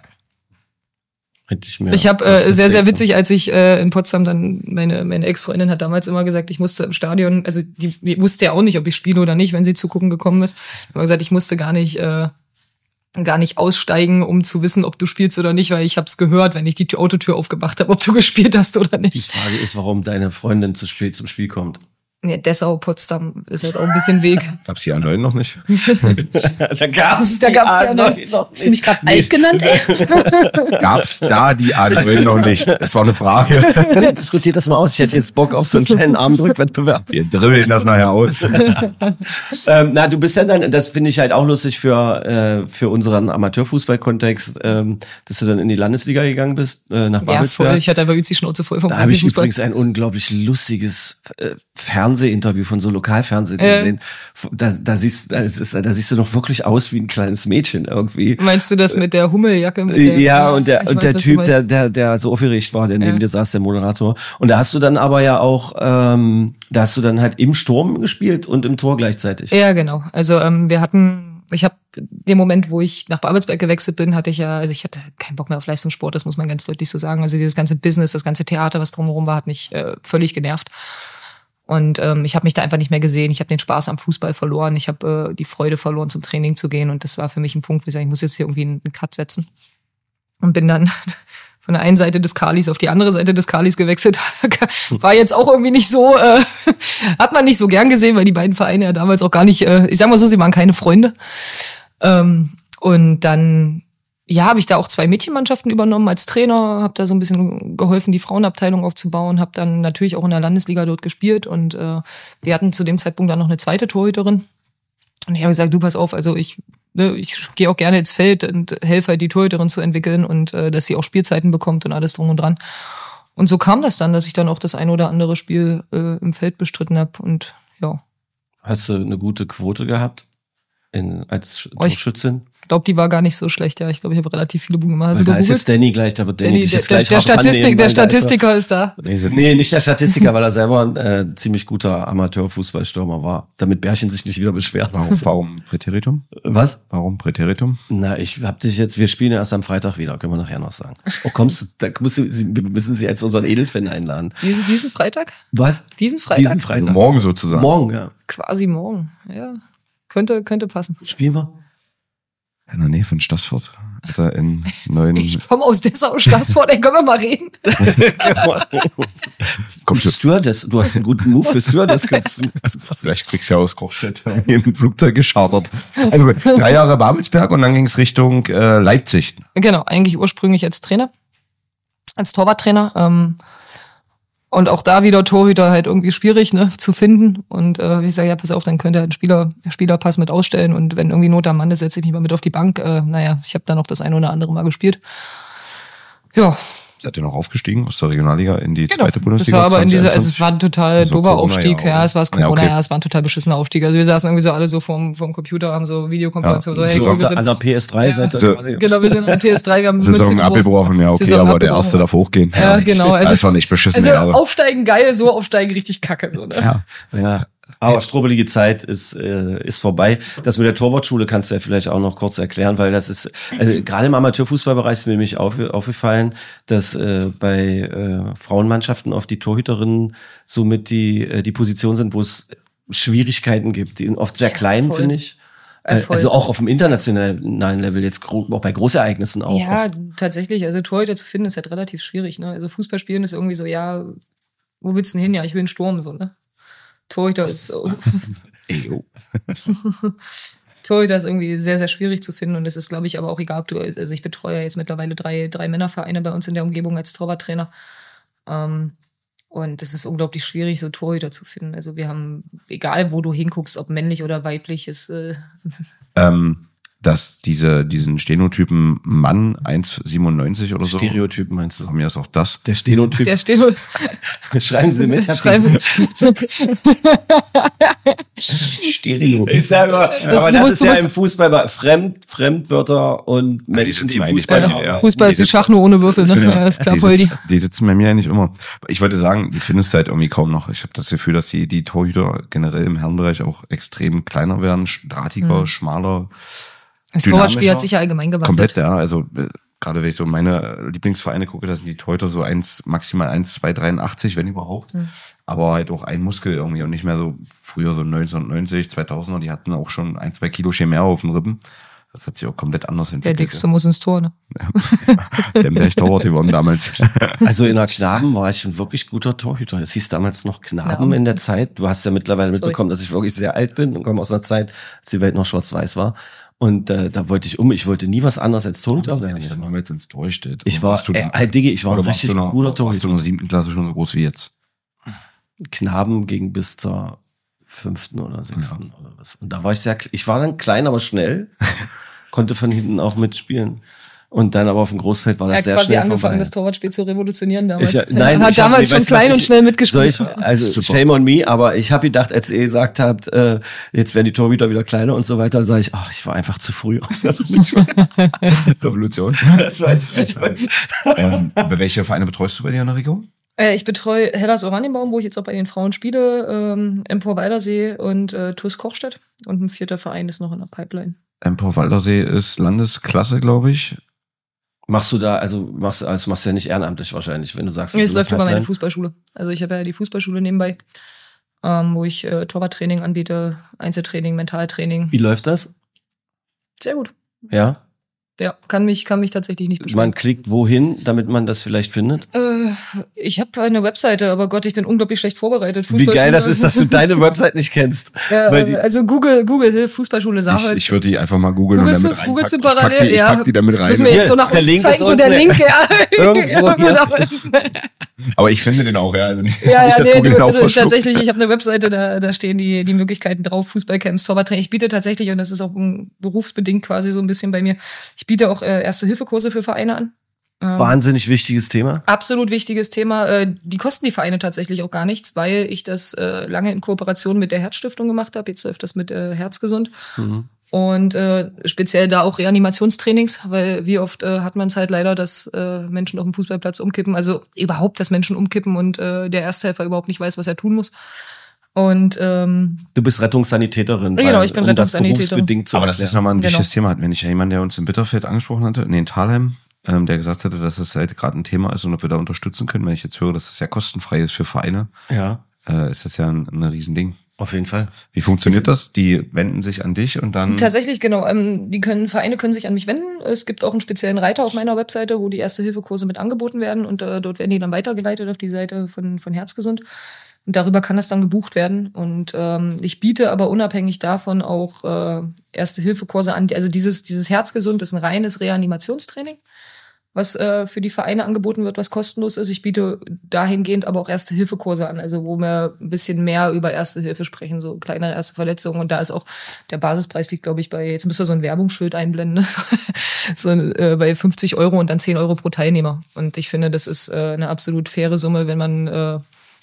Hätte ich mir Ich habe äh, sehr, sehr denken. witzig, als ich äh, in Potsdam dann, meine meine Ex-Freundin hat damals immer gesagt, ich musste im Stadion, also die, die wusste ja auch nicht, ob ich spiele oder nicht, wenn sie zugucken gekommen ist. Ich habe gesagt, ich musste gar nicht äh, gar nicht aussteigen, um zu wissen, ob du spielst oder nicht, weil ich habe es gehört, wenn ich die Tür- Autotür aufgemacht habe, ob du gespielt hast oder Die nicht. Frage ist, warum deine Freundin zu spät zum Spiel kommt. Nee, Dessau, Potsdam ist halt auch ein bisschen Weg. gab's die A neun noch nicht? Da gab's Da gab's ja noch. Hast du mich gerade alt genannt, ey? Gab's da die A neun noch nicht? Das war eine Frage. Diskutiert das mal aus. Ich hätte jetzt Bock auf so einen kleinen Armdrückwettbewerb. Wir dribbeln das nachher aus. ähm, na, du bist ja dann, das finde ich halt auch lustig für äh, für unseren Amateurfußball-Kontext, ähm, dass du dann in die Landesliga gegangen bist, äh, nach Ja, Babelsberg. voll. Ich hatte aber jetzt die Schnauze voll vom Da habe ich Fußball. übrigens ein unglaublich lustiges äh, Fernsehinterview von so Lokalfernsehen Äh. gesehen. Da, da siehst da, ist, da siehst du noch wirklich aus wie ein kleines Mädchen irgendwie. Meinst du das mit der Hummeljacke? Mit der, Ja, und der, Ich und weiß, der was du Typ, meinst. der, der, der so aufgeregt war, der neben Ja. dir saß, der Moderator. Und da hast du dann aber ja auch, ähm, da hast du dann halt im Sturm gespielt und im Tor gleichzeitig. Ja, genau. Also ähm, wir hatten, ich habe den Moment, wo ich nach Babelsberg gewechselt bin, hatte ich ja, also ich hatte keinen Bock mehr auf Leistungssport, das muss man ganz deutlich so sagen. Also dieses ganze Business, das ganze Theater, was drumherum war, hat mich äh, völlig genervt. Und ähm, ich habe mich da einfach nicht mehr gesehen. Ich habe den Spaß am Fußball verloren. Ich habe äh, die Freude verloren, zum Training zu gehen. Und das war für mich ein Punkt, wo ich sage, ich muss jetzt hier irgendwie einen Cut setzen. Und bin dann von der einen Seite des Kalis auf die andere Seite des Kalis gewechselt. War jetzt auch irgendwie nicht so, äh, hat man nicht so gern gesehen, weil die beiden Vereine ja damals auch gar nicht, äh, ich sag mal so, sie waren keine Freunde. Ähm, und dann, ja, habe ich da auch zwei Mädchenmannschaften übernommen als Trainer, habe da so ein bisschen geholfen, die Frauenabteilung aufzubauen, habe dann natürlich auch in der Landesliga dort gespielt und äh, wir hatten zu dem Zeitpunkt dann noch eine zweite Torhüterin. Und ich habe gesagt, du pass auf, also ich, ne, ich gehe auch gerne ins Feld und helfe halt die Torhüterin zu entwickeln und äh, dass sie auch Spielzeiten bekommt und alles drum und dran. Und so kam das dann, dass ich dann auch das ein oder andere Spiel äh, im Feld bestritten habe und ja. Hast du eine gute Quote gehabt in, als Oh, ich- Torschützin? Ich glaube, die war gar nicht so schlecht, ja. Ich glaube, ich habe relativ viele Buden gemacht. Hast Weil du da ist gegoogelt? jetzt Danny gleich, da wird Danny, Danny, dich der, jetzt der, gleich der, hart Statistik, annehmen, der weil da ist er- Statistiker ist da. Nee, nicht der Statistiker, weil er selber ein äh, ziemlich guter Amateurfußballstürmer war. Damit Bärchen sich nicht wieder beschwert. Warum, warum Präteritum? Was? Warum Präteritum? Na, ich hab dich jetzt, wir spielen ja erst am Freitag wieder, können wir nachher noch sagen. Oh, kommst du, da musst du, Sie- wir müssen Sie als unseren Edelfan einladen. Diesen, diesen Freitag? Was? Diesen Freitag? Diesen Also Freitag. morgen sozusagen. Morgen, ja. Quasi morgen. Ja. Könnte, könnte passen. Spielen wir? In der Nähe von Stassfurt. Hat er in neuen. Ich komme aus Dessau, Stassfurt, ey, können wir mal reden? Kommst du? Stewardess, du hast einen guten Move für Stewardess. Könntest du- Vielleicht kriegst du ja aus Kochstedt im Flugzeug geschartert. Also gut, drei Jahre Babelsberg und dann ging es Richtung äh, Leipzig. Genau, eigentlich ursprünglich als Trainer, als Torwarttrainer. Ähm, und auch da wieder Torhüter halt irgendwie schwierig, ne, zu finden. Und äh, wie ich sage, ja, pass auf, dann könnt ihr einen Spieler, Spielerpass mit ausstellen und wenn irgendwie Not am Mann ist, setze ich mich mal mit auf die Bank. Äh, naja, ich habe da noch das eine oder andere Mal gespielt. Ja, Seid ihr noch aufgestiegen aus der Regionalliga in die genau. zweite Das Bundesliga? war aber in dieser, also zwanzig es war ein total Also dober Corona, Aufstieg. ja, Ja, oder? es war das Ja, Corona, okay. ja, es war ein total beschissener Aufstieg. Also wir saßen irgendwie so alle so vorm, vorm Computer, haben so Videokonferenzen, Ja, so, hey, So wir auf der, sind, an der P S drei seid ihr So. quasi. genau, wir sind an P S drei, wir haben Saison Mütze geworfen. abgebrochen, ja, okay, Saison aber der abgebrochen, erste ja. darf hochgehen. Ja, genau. Also, das war nicht beschissene Also Jahre. aufsteigen geil, so aufsteigen richtig kacke. So, ne? Ja. Ja. Aber strubbelige Zeit ist, äh, ist vorbei. Das mit der Torwartschule kannst du ja vielleicht auch noch kurz erklären, weil das ist, also gerade im Amateurfußballbereich ist mir nämlich auf, aufgefallen, dass äh, bei äh, Frauenmannschaften oft die Torhüterinnen somit die, äh, die Position sind, wo es Schwierigkeiten gibt. Die sind oft sehr klein, voll. finde ich. Äh, Äh, voll. also auch auf dem internationalen Level, jetzt gro- auch bei Großereignissen auch. Ja, oft. tatsächlich. Also Torhüter zu finden ist halt relativ schwierig. Ne? Also Fußball spielen ist irgendwie so, ja, wo willst du denn hin? Ja, ich will einen Sturm, so, ne? Torhüter ist so. Ey, oh. Torhüter ist irgendwie sehr, sehr schwierig zu finden. Und es ist, glaube ich, aber auch egal, ob du, also ich betreue jetzt mittlerweile drei, drei Männervereine bei uns in der Umgebung als Torwarttrainer. Ähm, und es ist unglaublich schwierig, so Torhüter zu finden. Also wir haben, egal wo du hinguckst, ob männlich oder weiblich, ist, äh, Ähm, dass diese diesen Stenotypen Mann eins Komma siebenundneunzig oder so. Stereotypen meinst du? Haben ja ist auch das. Der Stenotyp. Der Steno. Schreiben Sie mit, Herr Schreiben. Stereo. Ich sag mal, Das- aber du das musst- ist du ja musst- im Fußball bei Fremd, Fremdwörter und Menschen, die sitzen eigentlich Fußball bei haben. dir, ja. Fußball ist wie Schach nur ohne Würfel, ne? Ja, ist klar, die, Poldi. sitz, die sitzen bei mir eigentlich immer. Ich wollte sagen, die findest du halt irgendwie kaum noch. Ich habe das Gefühl, dass die, die Torhüter generell im Herrenbereich auch extrem kleiner werden, drahtiger, Hm. schmaler. Das dynamischer. Torwartspiel hat sich ja allgemein gewandelt. Komplett, ja. Also äh, gerade wenn ich so meine Lieblingsvereine gucke, da sind die Torhüter so eins, maximal eins Komma zweihundertdreiundachtzig, wenn überhaupt. Hm. Aber halt auch ein Muskel irgendwie und nicht mehr so früher so neunzehnhundertneunzig, zweitausender, die hatten auch schon ein, zwei Kilo mehr auf den Rippen. Das hat sich auch komplett anders Der entwickelt. Dickste muss ins Tor, ne? Demberg Torwart geworden damals. Also in der Knaben war ich ein wirklich guter Torhüter. Es hieß damals noch Knaben Ja. in der Zeit. Du hast ja mittlerweile Sorry. mitbekommen, dass ich wirklich sehr alt bin und komme aus einer Zeit, als die Welt noch schwarz-weiß war. Und äh, da wollte ich um, ich wollte nie was anderes als Torhüter werden. Wenn man jetzt ins Tor steht. Ich Und war, warst du äh, da- halt Diggi, ich war ein oder warst richtig du noch, guter warst du Torhüter. in der siebten Klasse schon so groß wie jetzt? Knaben ging bis zur fünften oder sechsten oder was. Und da war ich sehr, kle- ich war dann klein, aber schnell, konnte von hinten auch mitspielen. Und dann aber auf dem Großfeld war das Er hat sehr quasi schnell angefangen, vorbei. das Torwartspiel zu revolutionieren damals. Ich, nein, er hat ich hab- damals nee, schon weißt du, klein was und ich- schnell mitgespielt. soll ich, also shame on me, aber ich habe gedacht, als ihr gesagt habt, äh, jetzt werden die Torhüter wieder kleiner und so weiter, sage ich, ach, ich war einfach zu früh. Revolution. Das war ich, ich war, ähm, bei welche Vereine betreust du bei dir in der Region? Äh, ich betreue Hellas Oranienbaum, wo ich jetzt auch bei den Frauen spiele, ähm, Empor Waldersee und äh, T U S Kochstedt. Und ein vierter Verein ist noch in der Pipeline. Empor Waldersee ist Landesklasse, glaube ich. machst du da, also machst du, also machst du ja nicht ehrenamtlich wahrscheinlich, wenn du sagst, Nee, das es ist eine läuft über meine Pipeline. Fußballschule. Also ich habe ja die Fußballschule nebenbei, ähm, wo ich äh, Torwarttraining anbiete, Einzeltraining, Mentaltraining. Wie läuft das? Sehr gut. Ja. Ja, kann mich, kann mich tatsächlich nicht beschweren. Man klickt wohin, damit man das vielleicht findet? Äh, ich habe eine Webseite, aber Gott, ich bin unglaublich schlecht vorbereitet. Wie geil das ist, dass du deine Website nicht kennst. Ja, Weil die, also Google, Google Hilf, Fußballschule Ich, Saarhold. ich würde die einfach mal googeln und Googelst damit du- googelst du reinpacken. Ich pack parallel? die, ich Ja. pack die damit rein. Müssen wir jetzt so nach der unten Link zeigen, ist so der unten. Link, ja. Irgendwo Ja, hier. Aber ich finde den auch, ja. Also nicht, Ja, nicht, ja, dass nee, Google du, ihn auch du, verschluckt. tatsächlich, ich habe eine Webseite, da, da stehen die, die Möglichkeiten drauf, Fußballcamps, Torwarttraining. Ich biete tatsächlich, und das ist auch um, berufsbedingt quasi so ein bisschen bei mir, ich biete auch äh, Erste-Hilfe-Kurse für Vereine an. Ähm, Wahnsinnig wichtiges Thema. Absolut wichtiges Thema. Äh, die kosten die Vereine tatsächlich auch gar nichts, weil ich das äh, lange in Kooperation mit der Herzstiftung gemacht habe. Jetzt läuft das mit äh, Herzgesund. Mhm. Und äh, speziell da auch Reanimationstrainings, weil wie oft äh, hat man es halt leider, dass äh, Menschen auf dem Fußballplatz umkippen, also überhaupt, dass Menschen umkippen und äh, der Ersthelfer überhaupt nicht weiß, was er tun muss. Und ähm, Du bist Rettungssanitäterin. Genau, weil- ich bin um das Rettungssanitäterin. berufsbedingt zu Aber das ist erklären. nochmal ein Genau. wichtiges Thema. Wenn ich ja jemand, der uns im Bitterfeld angesprochen hatte, nee, in Thalheim, ähm, der gesagt hatte, dass es halt gerade ein Thema ist und ob wir da unterstützen können. Wenn ich jetzt höre, dass das ja kostenfrei ist für Vereine, Ja, äh, ist das ja ein, ein Riesending. auf jeden Fall. Wie funktioniert das? Die wenden sich an dich und dann... tatsächlich, genau, ähm, die können, Vereine können sich an mich wenden. Es gibt auch einen speziellen Reiter auf meiner Webseite, wo die Erste-Hilfe-Kurse mit angeboten werden und äh, dort werden die dann weitergeleitet auf die Seite von, von Herzgesund. Und darüber kann das dann gebucht werden. Und ähm, ich biete aber unabhängig davon auch äh, Erste-Hilfe-Kurse an. Also dieses, dieses Herzgesund ist ein reines Reanimationstraining, was äh, für die Vereine angeboten wird, was kostenlos ist. Ich biete dahingehend aber auch Erste-Hilfe-Kurse an, also wo wir ein bisschen mehr über Erste Hilfe sprechen, so kleinere erste Verletzungen. Und da ist auch der Basispreis liegt, glaube ich, bei, jetzt müsst ihr so ein Werbungsschild einblenden, ne? so äh, bei fünfzig Euro und dann zehn Euro pro Teilnehmer. Und ich finde, das ist äh, eine absolut faire Summe, wenn man äh,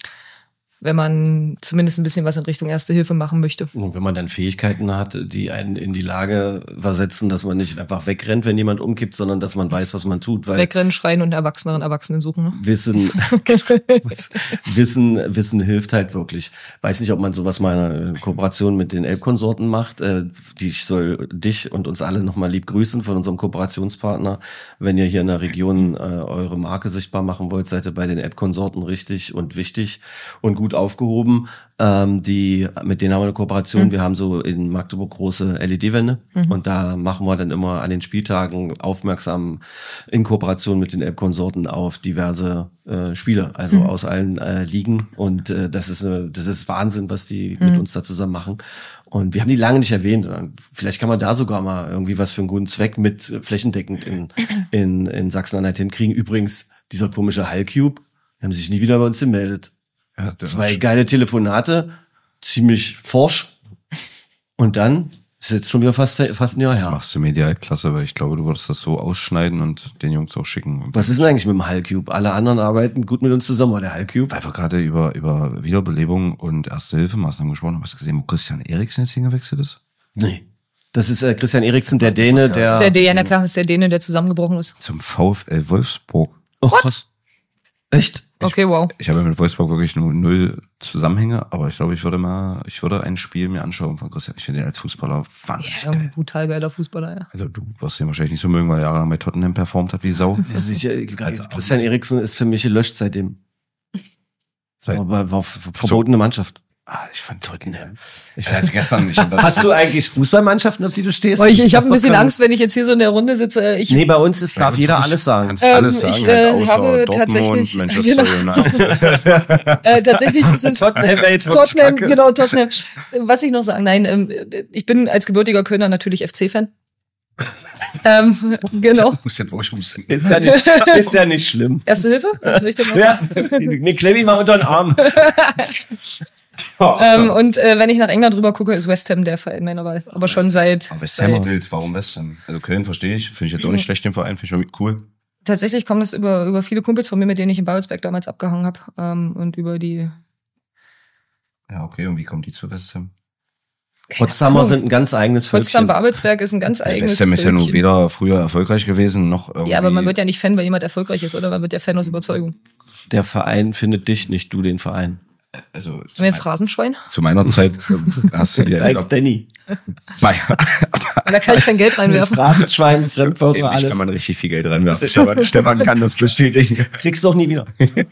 wenn man zumindest ein bisschen was in Richtung Erste Hilfe machen möchte. Und wenn man dann Fähigkeiten hat, die einen in die Lage versetzen, dass man nicht einfach wegrennt, wenn jemand umkippt, sondern dass man weiß, was man tut. Weil Wegrennen, schreien und Erwachseneren Erwachsenen suchen. Ne? Wissen, Wissen, Wissen hilft halt wirklich. Weiß nicht, ob man sowas mal in Kooperation mit den Elbkonsorten macht. Äh, die ich soll dich und uns alle nochmal lieb grüßen von unserem Kooperationspartner. Wenn ihr hier in der Region äh, eure Marke sichtbar machen wollt, seid ihr bei den Elbkonsorten richtig und wichtig und gut aufgehoben. Ähm, die, mit denen haben wir eine Kooperation. Mhm. Wir haben so in Magdeburg große L E D-Wände mhm. und da machen wir dann immer an den Spieltagen aufmerksam in Kooperation mit den Elbkonsorten auf diverse äh, Spiele, also mhm. aus allen äh, Ligen und äh, das ist eine, das ist Wahnsinn, was die mhm. mit uns da zusammen machen. Und wir haben die lange nicht erwähnt. Vielleicht kann man da sogar mal irgendwie was für einen guten Zweck mit flächendeckend in, in, in Sachsen-Anhalt hinkriegen. Übrigens, dieser komische Hallcube, die haben sich nie wieder bei uns gemeldet. Ja, zwei geile Telefonate, ziemlich forsch. Und dann ist jetzt schon wieder fast, fast ein Jahr Das her. machst du medial klasse, weil ich glaube, du würdest das so ausschneiden und den Jungs auch schicken. Was ist denn eigentlich mit dem Hallcube? Alle anderen arbeiten gut mit uns zusammen, aber der Hallcube? Weil wir gerade über, über Wiederbelebung und Erste-Hilfe-Maßnahmen gesprochen haben. Hast du gesehen, wo Christian Eriksen jetzt hingewechselt ist? Nee. Das ist äh, Christian Eriksen, der Däne, der... Das ist der Däne, ja klar, ist der Däne, der zusammengebrochen ist. Zum VfL Wolfsburg. Oh, krass. Echt? Okay, wow. Ich habe mit Wolfsburg wirklich nur null Zusammenhänge, aber ich glaube, ich würde mal, ich würde ein Spiel mir anschauen von Christian. Ich finde ihn als Fußballer wahnsinnig Ja, geil. brutal geiler Fußballer, ja. Also du wirst ihn wahrscheinlich nicht so mögen, weil er jahrelang bei Tottenham performt hat wie Sau. Das ist ja, Christian Eriksen ist für mich gelöscht seitdem. Seit- war, war f- verbotene Mannschaft. Ah, ich fand Tottenham. Ich hatte gestern nicht. Hast du eigentlich Fußballmannschaften, auf die du stehst? Aber ich ich habe Das ein bisschen doch kein- Angst, wenn ich jetzt hier so in der Runde sitze. Ich, Nee, bei uns ist, darf jeder alles sagen. Kannst alles Ähm, sagen, ich, halt, äh, außer habe Dortmund, tatsächlich- Manchester Genau. United. äh, tatsächlich ist es Tottenham wäre jetzt wirklich Tottenham, kacke. genau, Tottenham. Was ich noch sagen, nein, ähm, ich bin als gebürtiger Kölner natürlich F C-Fan. ähm, genau. Ich muss jetzt wirklich husten. Ist ja nicht, ist ja nicht schlimm. Erste Hilfe? Soll ich dir mal- Ja, ne, klemm ihn mal unter den Arm. Ähm, und äh, wenn ich nach England rüber gucke, ist West Ham der Verein meiner Wahl. Aber schon seit, Aber West Ham seit wild. Warum West Ham? Also Köln verstehe ich. Finde ich jetzt auch nicht schlecht, den Verein. Finde ich irgendwie cool. tatsächlich kommt es über, über viele Kumpels von mir, mit denen ich in Babelsberg damals abgehangen habe. Ähm, und über die Ja, okay. Und wie kommt die zu West Ham? Potsdamer Ahnung. sind ein ganz eigenes Potsdam Völkchen. Babelsberg ist ein ganz eigenes West Ham ist ja nur Völkchen. weder früher erfolgreich gewesen, noch irgendwie... Ja, aber man wird ja nicht Fan, weil jemand erfolgreich ist, oder? Man wird ja Fan aus Überzeugung. Der Verein findet dich, nicht du den Verein. Also, zu, Sind wir ein mein, Phrasenschwein? zu meiner Zeit ähm, hast du dir... Als Danny. Da kann ich kein Geld reinwerfen. Phrasenschwein, Fremdwörter, Ich alles. kann man richtig viel Geld reinwerfen. Stefan, Stefan kann das bestätigen. Kriegst du auch nie wieder.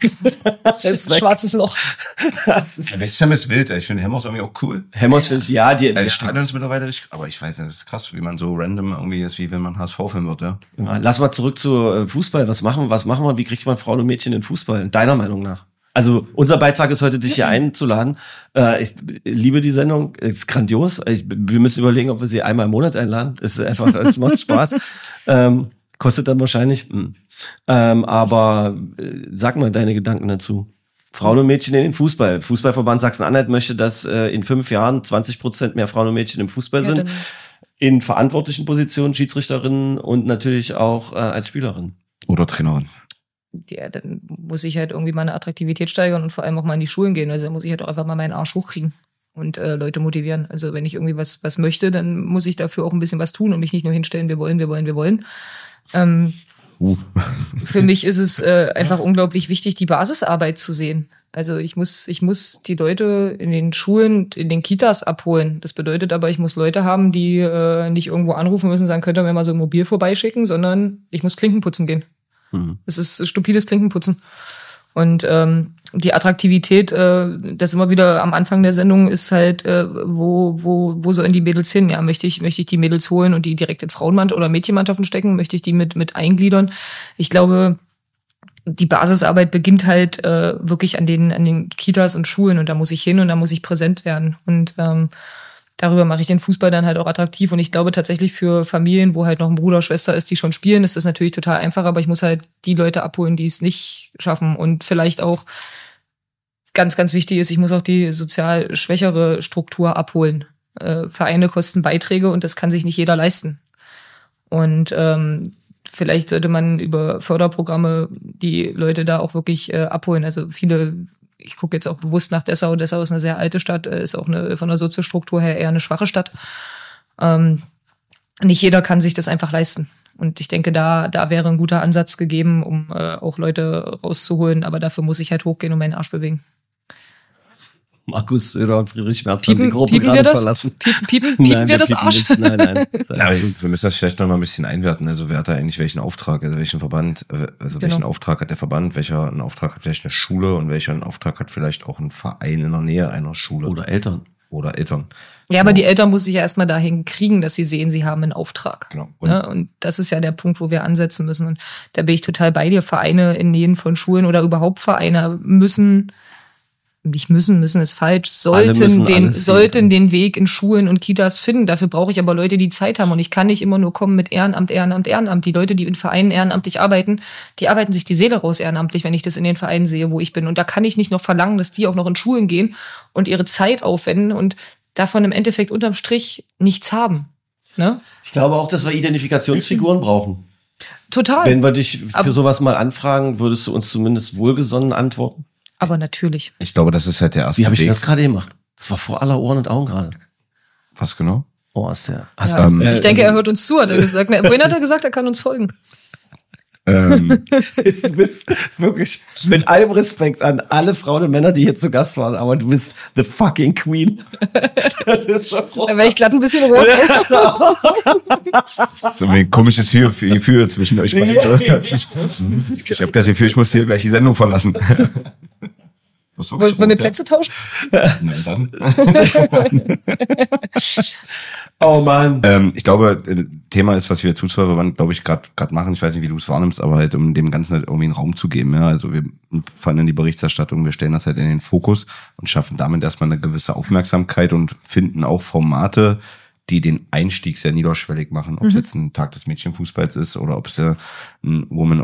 Das ist weg. Schwarzes Loch. Das ist West Ham ist wild. ey. Ich finde Hammer ist irgendwie auch cool. Hemmers finde ich, ja, die, Also das Stadion ist mittlerweile richtig, aber ich weiß nicht, das ist krass, wie man so random irgendwie ist, wie wenn man H S V-Fan wird, ja. ja, lass mal zurück zu äh, Fußball. Was machen, was machen wir? Wie kriegt man Frauen und Mädchen in Fußball? Deiner Meinung nach? Also, unser Beitrag ist heute, dich hier einzuladen. Äh, ich liebe die Sendung, ist grandios. Ich, wir müssen überlegen, ob wir sie einmal im Monat einladen. Es ist einfach, es macht Spaß. Ähm, kostet dann wahrscheinlich. Hm. Ähm, aber äh, sag mal deine Gedanken dazu. Frauen und Mädchen in den Fußball. Fußballverband Sachsen-Anhalt möchte, dass äh, in fünf Jahren zwanzig Prozent mehr Frauen und Mädchen im Fußball Ja, sind. dann- In verantwortlichen Positionen, Schiedsrichterinnen und natürlich auch äh, als Spielerin. Oder Trainerin. Ja, dann muss ich halt irgendwie meine Attraktivität steigern und vor allem auch mal in die Schulen gehen. Also dann muss ich halt auch einfach mal meinen Arsch hochkriegen und äh, Leute motivieren. Also wenn ich irgendwie was, was möchte, dann muss ich dafür auch ein bisschen was tun und mich nicht nur hinstellen, wir wollen, wir wollen, wir wollen. Ähm, Uh. Für mich ist es äh, einfach unglaublich wichtig, die Basisarbeit zu sehen. Also ich muss, ich muss die Leute in den Schulen, in den Kitas abholen. Das bedeutet aber, ich muss Leute haben, die äh, nicht irgendwo anrufen müssen und sagen, könnt ihr mir mal so ein Mobil vorbeischicken, sondern ich muss Klinken putzen gehen. Mhm. Es ist stupides Klinkenputzen. Und ähm, die Attraktivität, äh, das immer wieder am Anfang der Sendung ist halt, äh, wo, wo, wo sollen die Mädels hin? Ja, möchte ich, möchte ich die Mädels holen und die direkt in Frauenmannschaft oder Mädchenmannschaften stecken? Möchte ich die mit, mit eingliedern? Ich glaube, die Basisarbeit beginnt halt äh, wirklich an den, an den Kitas und Schulen und da muss ich hin und da muss ich präsent werden. Und ähm, darüber mache ich den Fußball dann halt auch attraktiv. Und ich glaube tatsächlich für Familien, wo halt noch ein Bruder, Schwester ist, die schon spielen, ist das natürlich total einfach, aber ich muss halt die Leute abholen, die es nicht schaffen. Und vielleicht auch ganz, ganz wichtig ist, ich muss auch die sozial schwächere Struktur abholen. Äh, Vereine kosten Beiträge und das kann sich nicht jeder leisten. Und ähm, vielleicht sollte man über Förderprogramme die Leute da auch wirklich äh, abholen. Also viele, ich gucke jetzt auch bewusst nach Dessau. Dessau ist eine sehr alte Stadt, ist auch eine, von der Soziostruktur her eher eine schwache Stadt. Ähm, nicht jeder kann sich das einfach leisten. Und ich denke, da, da wäre ein guter Ansatz gegeben, um äh, auch Leute rauszuholen. Aber dafür muss ich halt hochgehen und meinen Arsch bewegen. Markus Söder und Friedrich Merz haben Piepen, die Gruppe piepen wir gerade das? verlassen. Piepen, piepen, piepen Nein, wir das piepen Arsch? nichts. Nein, nein. Ja, wir müssen das vielleicht noch mal ein bisschen einwerten. Also wer hat da eigentlich welchen Auftrag, also welchen Verband, also Genau. welchen Auftrag hat der Verband, welcher einen Auftrag hat vielleicht eine Schule und welcher einen Auftrag hat vielleicht auch ein Verein in der Nähe einer Schule. Oder Eltern. Oder Eltern. Ja, aber die Eltern muss ich ja erstmal dahin kriegen, dass sie sehen, sie haben einen Auftrag. Genau. Und, ja, und das ist ja der Punkt, wo wir ansetzen müssen. Und da bin ich total bei dir. Vereine in Nähen von Schulen oder überhaupt Vereine müssen, nicht müssen, müssen ist falsch, sollten müssen den, alles sollten sehen. den Weg in Schulen und Kitas finden. Dafür brauche ich aber Leute, die Zeit haben. Und ich kann nicht immer nur kommen mit Ehrenamt, Ehrenamt, Ehrenamt. Die Leute, die in Vereinen ehrenamtlich arbeiten, die arbeiten sich die Seele raus ehrenamtlich, wenn ich das in den Vereinen sehe, wo ich bin. Und da kann ich nicht noch verlangen, dass die auch noch in Schulen gehen und ihre Zeit aufwenden. Und davon im Endeffekt unterm Strich nichts haben. Ne? Ich glaube auch, dass wir Identifikationsfiguren brauchen. Total. Wenn wir dich für aber, sowas mal anfragen, würdest du uns zumindest wohlgesonnen antworten? Aber natürlich. Ich glaube, das ist halt der erste Wie habe ich Weg. das gerade gemacht? Das war vor aller Ohren und Augen gerade. Was genau? Oh, ist der. Ja, ähm, ich denke, er hört uns zu, hat er gesagt. Wohin hat er gesagt, er kann uns folgen? Ähm, Du bist wirklich mit allem Respekt an alle Frauen und Männer, die hier zu Gast waren, aber du bist the fucking Queen. Das ist schon Da wäre ich glatt ein bisschen rot. so ein komisches Gefühl, Gefühl zwischen euch beiden. Ich habe das Gefühl, ich muss hier gleich die Sendung verlassen. Wollen wir Plätze tauschen? Na dann. Oh Mann. Ähm, ich glaube, Thema ist, was wir als Fußballverband, glaube ich, gerade gerade machen. Ich weiß nicht, wie du es wahrnimmst, aber halt, um dem Ganzen halt irgendwie einen Raum zu geben. Ja, also wir fallen in die Berichterstattung, wir stellen das halt in den Fokus und schaffen damit erstmal eine gewisse Aufmerksamkeit und finden auch Formate, die den Einstieg sehr niederschwellig machen. Ob es mhm. jetzt ein Tag des Mädchenfußballs ist oder ob es ja ein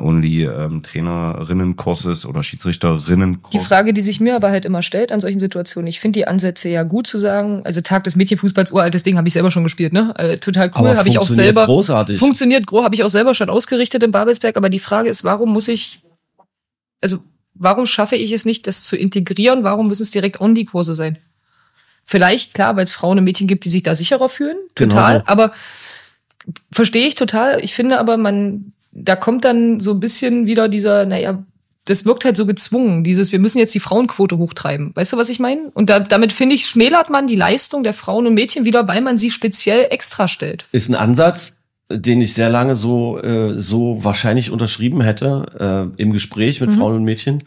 Woman-Only-Trainerinnenkurs ist oder Schiedsrichterinnenkurs. Die Frage, die sich mir aber halt immer stellt an solchen Situationen, ich finde die Ansätze ja gut zu sagen, also Tag des Mädchenfußballs, uraltes Ding, habe ich selber schon gespielt, ne? Äh, total cool, habe ich auch selber. Großartig. Funktioniert großartig. Habe ich auch selber schon ausgerichtet in Babelsberg, aber die Frage ist, warum muss ich, also warum schaffe ich es nicht, das zu integrieren? Warum müssen es direkt Only-Kurse sein? Vielleicht, klar, weil es Frauen und Mädchen gibt, die sich da sicherer fühlen. Total. Genau so. Aber verstehe ich total. Ich finde aber, man, da kommt dann so ein bisschen wieder dieser, naja, das wirkt halt so gezwungen. Dieses, wir müssen jetzt die Frauenquote hochtreiben. Weißt du, was ich meine? Und da, damit, finde ich, schmälert man die Leistung der Frauen und Mädchen wieder, weil man sie speziell extra stellt. Ist ein Ansatz, den ich sehr lange so, äh, so wahrscheinlich unterschrieben hätte, äh, im Gespräch mit mhm. Frauen und Mädchen.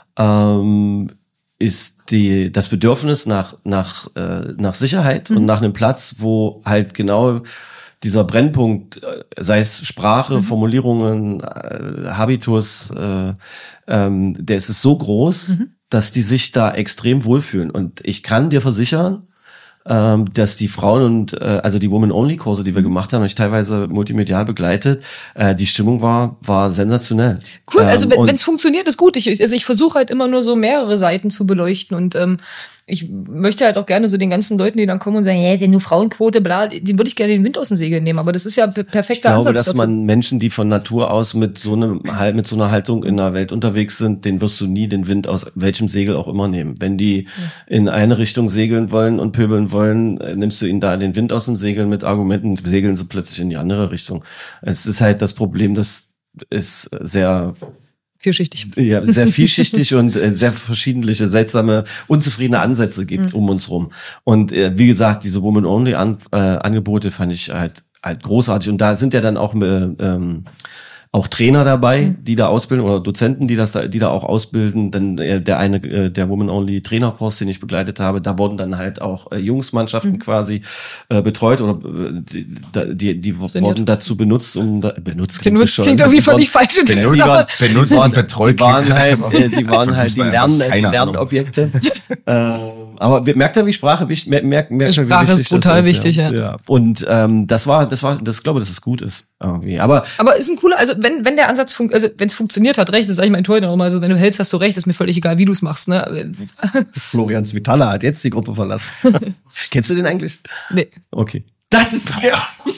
Ähm, ist die das Bedürfnis nach nach äh, nach Sicherheit mhm. und nach einem Platz, wo halt genau dieser Brennpunkt, sei es Sprache, mhm. Formulierungen, äh, Habitus, äh, ähm, der ist so groß, mhm. dass die sich da extrem wohlfühlen. Und ich kann dir versichern, ähm, dass die Frauen und äh, also die Woman-Only-Kurse, die wir gemacht haben, ich teilweise multimedial begleitet, äh, die Stimmung war war sensationell. Cool, also ähm, wenn es funktioniert, ist gut. Ich, also ich versuche halt immer nur so mehrere Seiten zu beleuchten und ähm, ich möchte halt auch gerne so den ganzen Leuten, die dann kommen und sagen, ja, wenn du Frauenquote, bla, den würde ich gerne den Wind aus den Segeln nehmen, aber das ist ja ein perfekter ich glaube, Ansatz. Dass dafür. man Menschen, die von Natur aus mit so einem mit so einer Haltung in der Welt unterwegs sind, den wirst du nie den Wind aus welchem Segel auch immer nehmen. Wenn die ja. in eine Richtung segeln wollen und pöbeln wollen, nimmst du ihnen da den Wind aus den Segeln mit Argumenten, segeln sie plötzlich in die andere Richtung. Es ist halt das Problem, das ist sehr vielschichtig. Ja, sehr vielschichtig und äh, sehr verschiedene, seltsame, unzufriedene Ansätze gibt mhm. um uns rum. Und äh, wie gesagt, diese Woman-Only-Angebote äh, fand ich halt halt großartig. Und da sind ja dann auch äh, ähm, auch Trainer dabei, mhm. die da ausbilden oder Dozenten, die das da, die da auch ausbilden. Dann äh, der eine, äh, der Woman-Only-Trainerkurs, den ich begleitet habe, da wurden dann halt auch äh, Jungsmannschaften mhm. quasi äh, betreut oder äh, die, die, die wurden dazu benutzt, um da, benutzt. Benutzt klingt irgendwie völlig falsch. Die waren, benutzt und betreut. Die waren halt, äh, die waren halt die Lern, Lernobjekte. äh, aber merkt ihr, wie Sprache wichtig, merkt, merkt, merkt Sprache wie wichtig ist brutal das ist, wichtig, ja. ja. ja. Und ähm, das war, das war, das glaube, dass es gut ist irgendwie. Aber aber ist ein cooler, also wenn wenn der Ansatz fun- also wenn es funktioniert hat, recht, das sage ich mein Torhüter nochmal, also wenn du hältst, hast du recht, ist mir völlig egal, wie du es machst, ne? Florian Svitala hat jetzt die Gruppe verlassen. Kennst du den eigentlich? Nee. Okay. Das ist ja.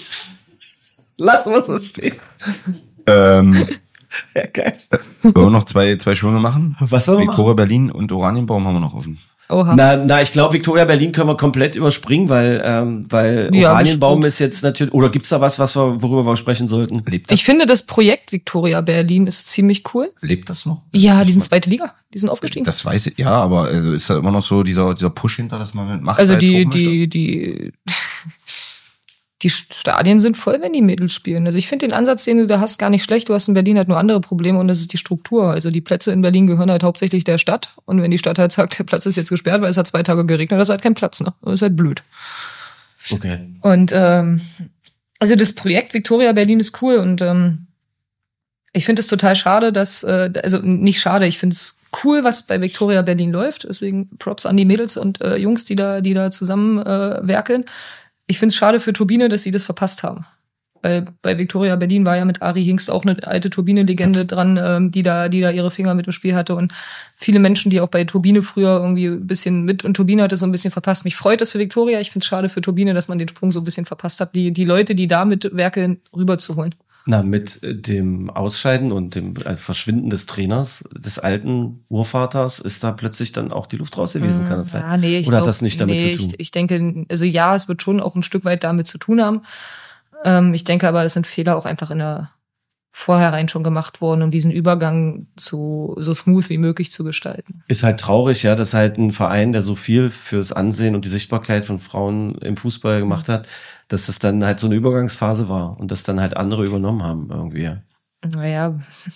Lass uns so stehen. Ähm, ja, geil. Wollen wir noch zwei zwei Schwünge machen? Was wollen wir machen? Viktoria Berlin und Oranienbaum haben wir noch offen. Oha. Na, na, ich glaube, Viktoria Berlin können wir komplett überspringen, weil, ähm, weil ja, Oranienbaum ist jetzt natürlich, oder gibt's da was, was wir, worüber wir sprechen sollten? Lebt das? Ich finde, das Projekt Viktoria Berlin ist ziemlich cool. Lebt das noch? Ja, die sind zweite Liga. Die sind aufgestiegen. Das weiß ich, ja, aber also ist da immer noch so dieser, dieser Push hinter, dass man mit Macht Also die, die, die, die Stadien sind voll, wenn die Mädels spielen. Also ich finde den Ansatz, den du da hast, gar nicht schlecht. Du hast in Berlin halt nur andere Probleme und das ist die Struktur. Also die Plätze in Berlin gehören halt hauptsächlich der Stadt. Und wenn die Stadt halt sagt, der Platz ist jetzt gesperrt, weil es hat zwei Tage geregnet, das ist halt kein Platz, ne? Das ist halt blöd. Okay. Und ähm, also das Projekt Viktoria Berlin ist cool und ähm, ich finde es total schade, dass, äh, also nicht schade, ich finde es cool, was bei Viktoria Berlin läuft. Deswegen Props an die Mädels und äh, Jungs, die da, die da zusammen äh, werkeln. Ich finde es schade für Turbine, dass sie das verpasst haben. Weil bei Viktoria Berlin war ja mit Ari Hingst auch eine alte Turbine-Legende dran, ähm, die da, die da ihre Finger mit im Spiel hatte. Und viele Menschen, die auch bei Turbine früher irgendwie ein bisschen mit und Turbine hatte so ein bisschen verpasst. Mich freut es für Viktoria. Ich finde es schade für Turbine, dass man den Sprung so ein bisschen verpasst hat, die, die Leute, die da mitwerkeln, rüberzuholen. Na, mit dem Ausscheiden und dem Verschwinden des Trainers, des alten Urvaters, ist da plötzlich dann auch die Luft raus gewesen, kann das sein? Ja, nee, ich Oder glaub, hat das nicht damit nee, zu tun? Ich, ich denke, also ja, es wird schon auch ein Stück weit damit zu tun haben. Ähm, ich denke aber, es sind Fehler auch einfach in der vorherein schon gemacht worden, um diesen Übergang zu so smooth wie möglich zu gestalten. Ist halt traurig, ja, dass halt ein Verein, der so viel fürs Ansehen und die Sichtbarkeit von Frauen im Fußball gemacht hat, dass das dann halt so eine Übergangsphase war und das dann halt andere übernommen haben irgendwie. Ja. Naja,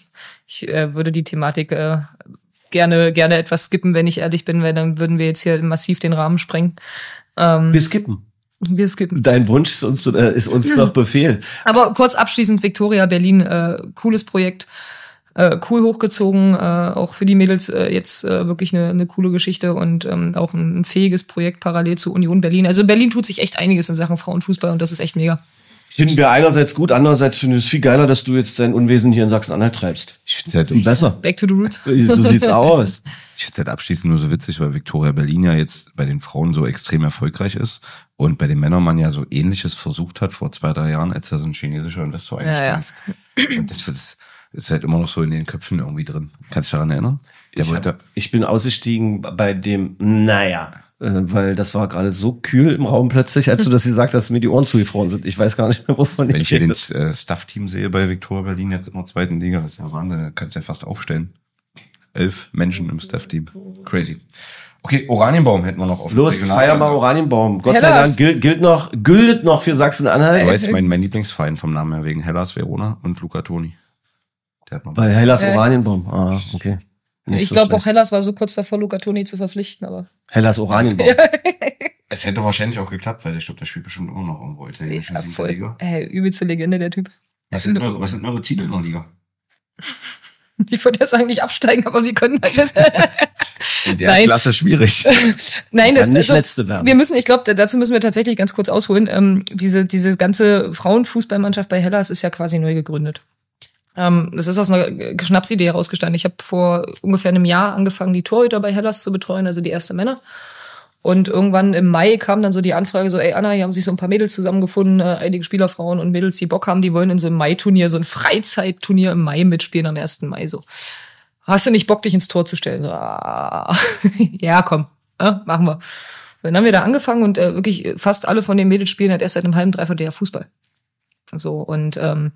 ich äh, würde die Thematik äh, gerne gerne etwas skippen, wenn ich ehrlich bin, weil dann würden wir jetzt hier massiv den Rahmen sprengen. Ähm, Wir skippen. Wir skippen. Dein Wunsch ist uns, äh, ist uns doch Befehl. Aber kurz abschließend, Viktoria Berlin, äh, cooles Projekt, äh, cool hochgezogen, äh, auch für die Mädels äh, jetzt äh, wirklich eine, eine coole Geschichte und ähm, auch ein, ein fähiges Projekt parallel zu Union Berlin. Also Berlin tut sich echt einiges in Sachen Frauenfußball und das ist echt mega. Finden wir einerseits gut, andererseits finde ich es viel geiler, dass du jetzt dein Unwesen hier in Sachsen-Anhalt treibst. Ich finde es Viel halt, besser. Back to the roots. So sieht's aus. ich find's halt abschließend nur so witzig, weil Viktoria Berlin ja jetzt bei den Frauen so extrem erfolgreich ist und bei den Männern man ja so Ähnliches versucht hat vor zwei, drei Jahren, als da so ein chinesischer Investor eingestiegen ist. Ja, ja. Und das, das ist halt immer noch so in den Köpfen irgendwie drin. Kannst du dich daran erinnern? Der Ich, wollte, hab, ich bin ausgestiegen bei dem, naja, äh, weil das war gerade so kühl im Raum plötzlich, als du das gesagt hast, dass mir die Ohren zugefroren sind. Ich weiß gar nicht mehr, wovon wenn ich hier den rede. äh, Staff-Team sehe bei Viktoria Berlin jetzt in der zweiten Liga, das ist ja Wahnsinn, da kannst du ja fast aufstellen. Elf Menschen im Staff-Team. Crazy. Okay, Oranienbaum hätten wir noch auf Los, feier mal Oranienbaum. Gott sei Hellas. Dank gilt, gilt noch, gültet noch für Sachsen-Anhalt. Du weißt, mein, mein Lieblingsverein vom Namen her wegen Hellas Verona und Luca Toni. Der hat noch Bei Hellas Äh. Oranienbaum. Ah, okay. Nicht Ich so glaube auch schlecht. Hellas war so kurz davor, Luca Toni zu verpflichten, aber Hellas Oranienbaum. Es hätte wahrscheinlich auch geklappt, weil ich glaube, der spielt bestimmt immer noch irgendwo italienische ja, siebte voll. Liga. Ey, übelste Legende, der Typ. Was sind eure, was sind eure Ziele in der Liga? Ich würde ja sagen, nicht absteigen, aber wir können alles. In der Nein. Klasse schwierig. Nein, das Kann nicht also, Letzte werden. Wir müssen, ich glaube, dazu müssen wir tatsächlich ganz kurz ausholen. Ähm, diese, diese ganze Frauenfußballmannschaft bei Hellas ist ja quasi neu gegründet. Ähm, das ist aus einer Schnapsidee herausgestanden. Ich habe vor ungefähr einem Jahr angefangen, die Torhüter bei Hellas zu betreuen, also die erste Männer. Und irgendwann im Mai kam dann so die Anfrage so, ey Anna, hier haben sich so ein paar Mädels zusammengefunden, äh, einige Spielerfrauen und Mädels, die Bock haben, die wollen in so einem Mai-Turnier, so ein Freizeitturnier im Mai mitspielen, am ersten Mai so. Hast du nicht Bock, dich ins Tor zu stellen? So, ah, ja, komm, ja, machen wir. Dann haben wir da angefangen und äh, wirklich fast alle von den Mädels spielen halt erst seit einem halben, dreiviertel Jahr Fußball. So, und ähm,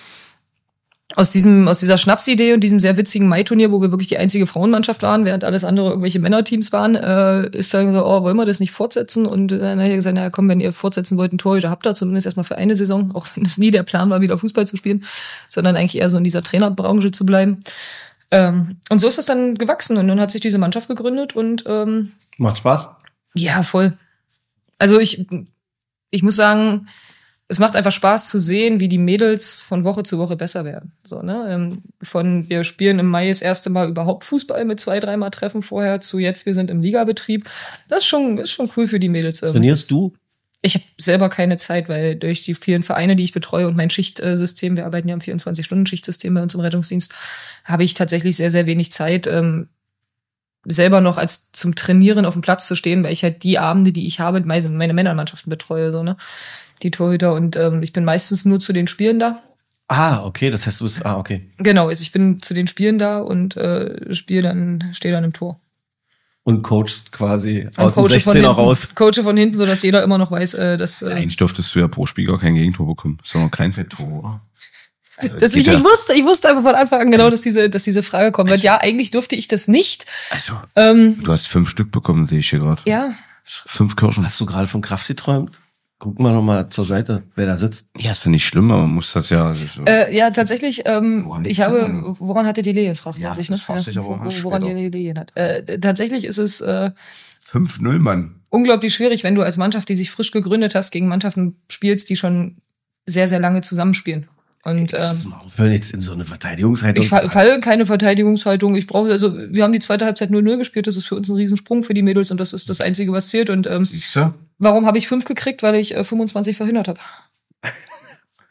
aus diesem, aus dieser Schnapsidee und diesem sehr witzigen Mai-Turnier, wo wir wirklich die einzige Frauenmannschaft waren, während alles andere irgendwelche Männerteams waren, äh, ist dann so, oh, wollen wir das nicht fortsetzen? Und dann habe ich gesagt, na komm, wenn ihr fortsetzen wollt, einen Torhüter habt ihr zumindest erstmal für eine Saison, auch wenn es nie der Plan war, wieder Fußball zu spielen, sondern eigentlich eher so in dieser Trainerbranche zu bleiben. Ähm, und so ist es dann gewachsen und dann hat sich diese Mannschaft gegründet und ähm, Macht Spaß? ja, voll. Also ich, ich muss sagen, es macht einfach Spaß zu sehen, wie die Mädels von Woche zu Woche besser werden. So, ne? Von wir spielen im Mai das erste Mal überhaupt Fußball mit zwei, dreimal Treffen vorher zu jetzt, wir sind im Ligabetrieb. Das ist schon, ist schon cool für die Mädels. Trainierst du? Ich habe selber keine Zeit, weil durch die vielen Vereine, die ich betreue und mein Schichtsystem, wir arbeiten ja im vierundzwanzig-Stunden-Schichtsystem bei uns im Rettungsdienst, habe ich tatsächlich sehr, sehr wenig Zeit, ähm, selber noch als zum Trainieren auf dem Platz zu stehen, weil ich halt die Abende, die ich habe, meine Männermannschaften betreue, so, ne? Die Torhüter und ähm, ich bin meistens nur zu den Spielen da. Ah, okay, das heißt, du bist, ah, okay. Genau, also ich bin zu den Spielen da und äh, spiele dann, stehe dann im Tor. Und coachst quasi Und aus dem coache von sechzehner hinten, raus. coache von hinten, sodass jeder immer noch weiß, äh, dass äh, Eigentlich dürftest du ja pro Spiel gar kein Gegentor bekommen. So ein Kleinfeldtor, oder? das, ich, ich wusste, ich wusste einfach von Anfang an genau, dass diese, dass diese Frage kommt. Also, ja, eigentlich durfte ich das nicht. Also, Ähm, du hast fünf Stück bekommen, sehe ich hier gerade. ja, Fünf Kirschen. Hast du gerade von Kraft geträumt? Guck mal noch mal zur Seite, wer da sitzt. Ja, ist ja nicht schlimm, aber man muss das ja... So äh, ja, tatsächlich. Ähm, Woran ich liegt's habe, denn? woran hatte die Lilien, fragt Ja, man sich, ne? das fragst du dich aber auch wo- mal woran später. die Lilien hat. Äh, tatsächlich ist es äh, fünf null, Mann. unglaublich schwierig, wenn du als Mannschaft, die sich frisch gegründet hast, gegen Mannschaften spielst, die schon sehr, sehr lange zusammenspielen. Und ähm, Aufhören jetzt in so eine Verteidigungshaltung. ich fa- falle keine Verteidigungshaltung. Ich brauche, also wir haben die zweite Halbzeit null null gespielt. Das ist für uns ein Riesensprung für die Mädels und das ist das Einzige, was zählt. Und ähm, Siehst du? warum habe ich fünf gekriegt? Weil ich äh, fünfundzwanzig verhindert habe.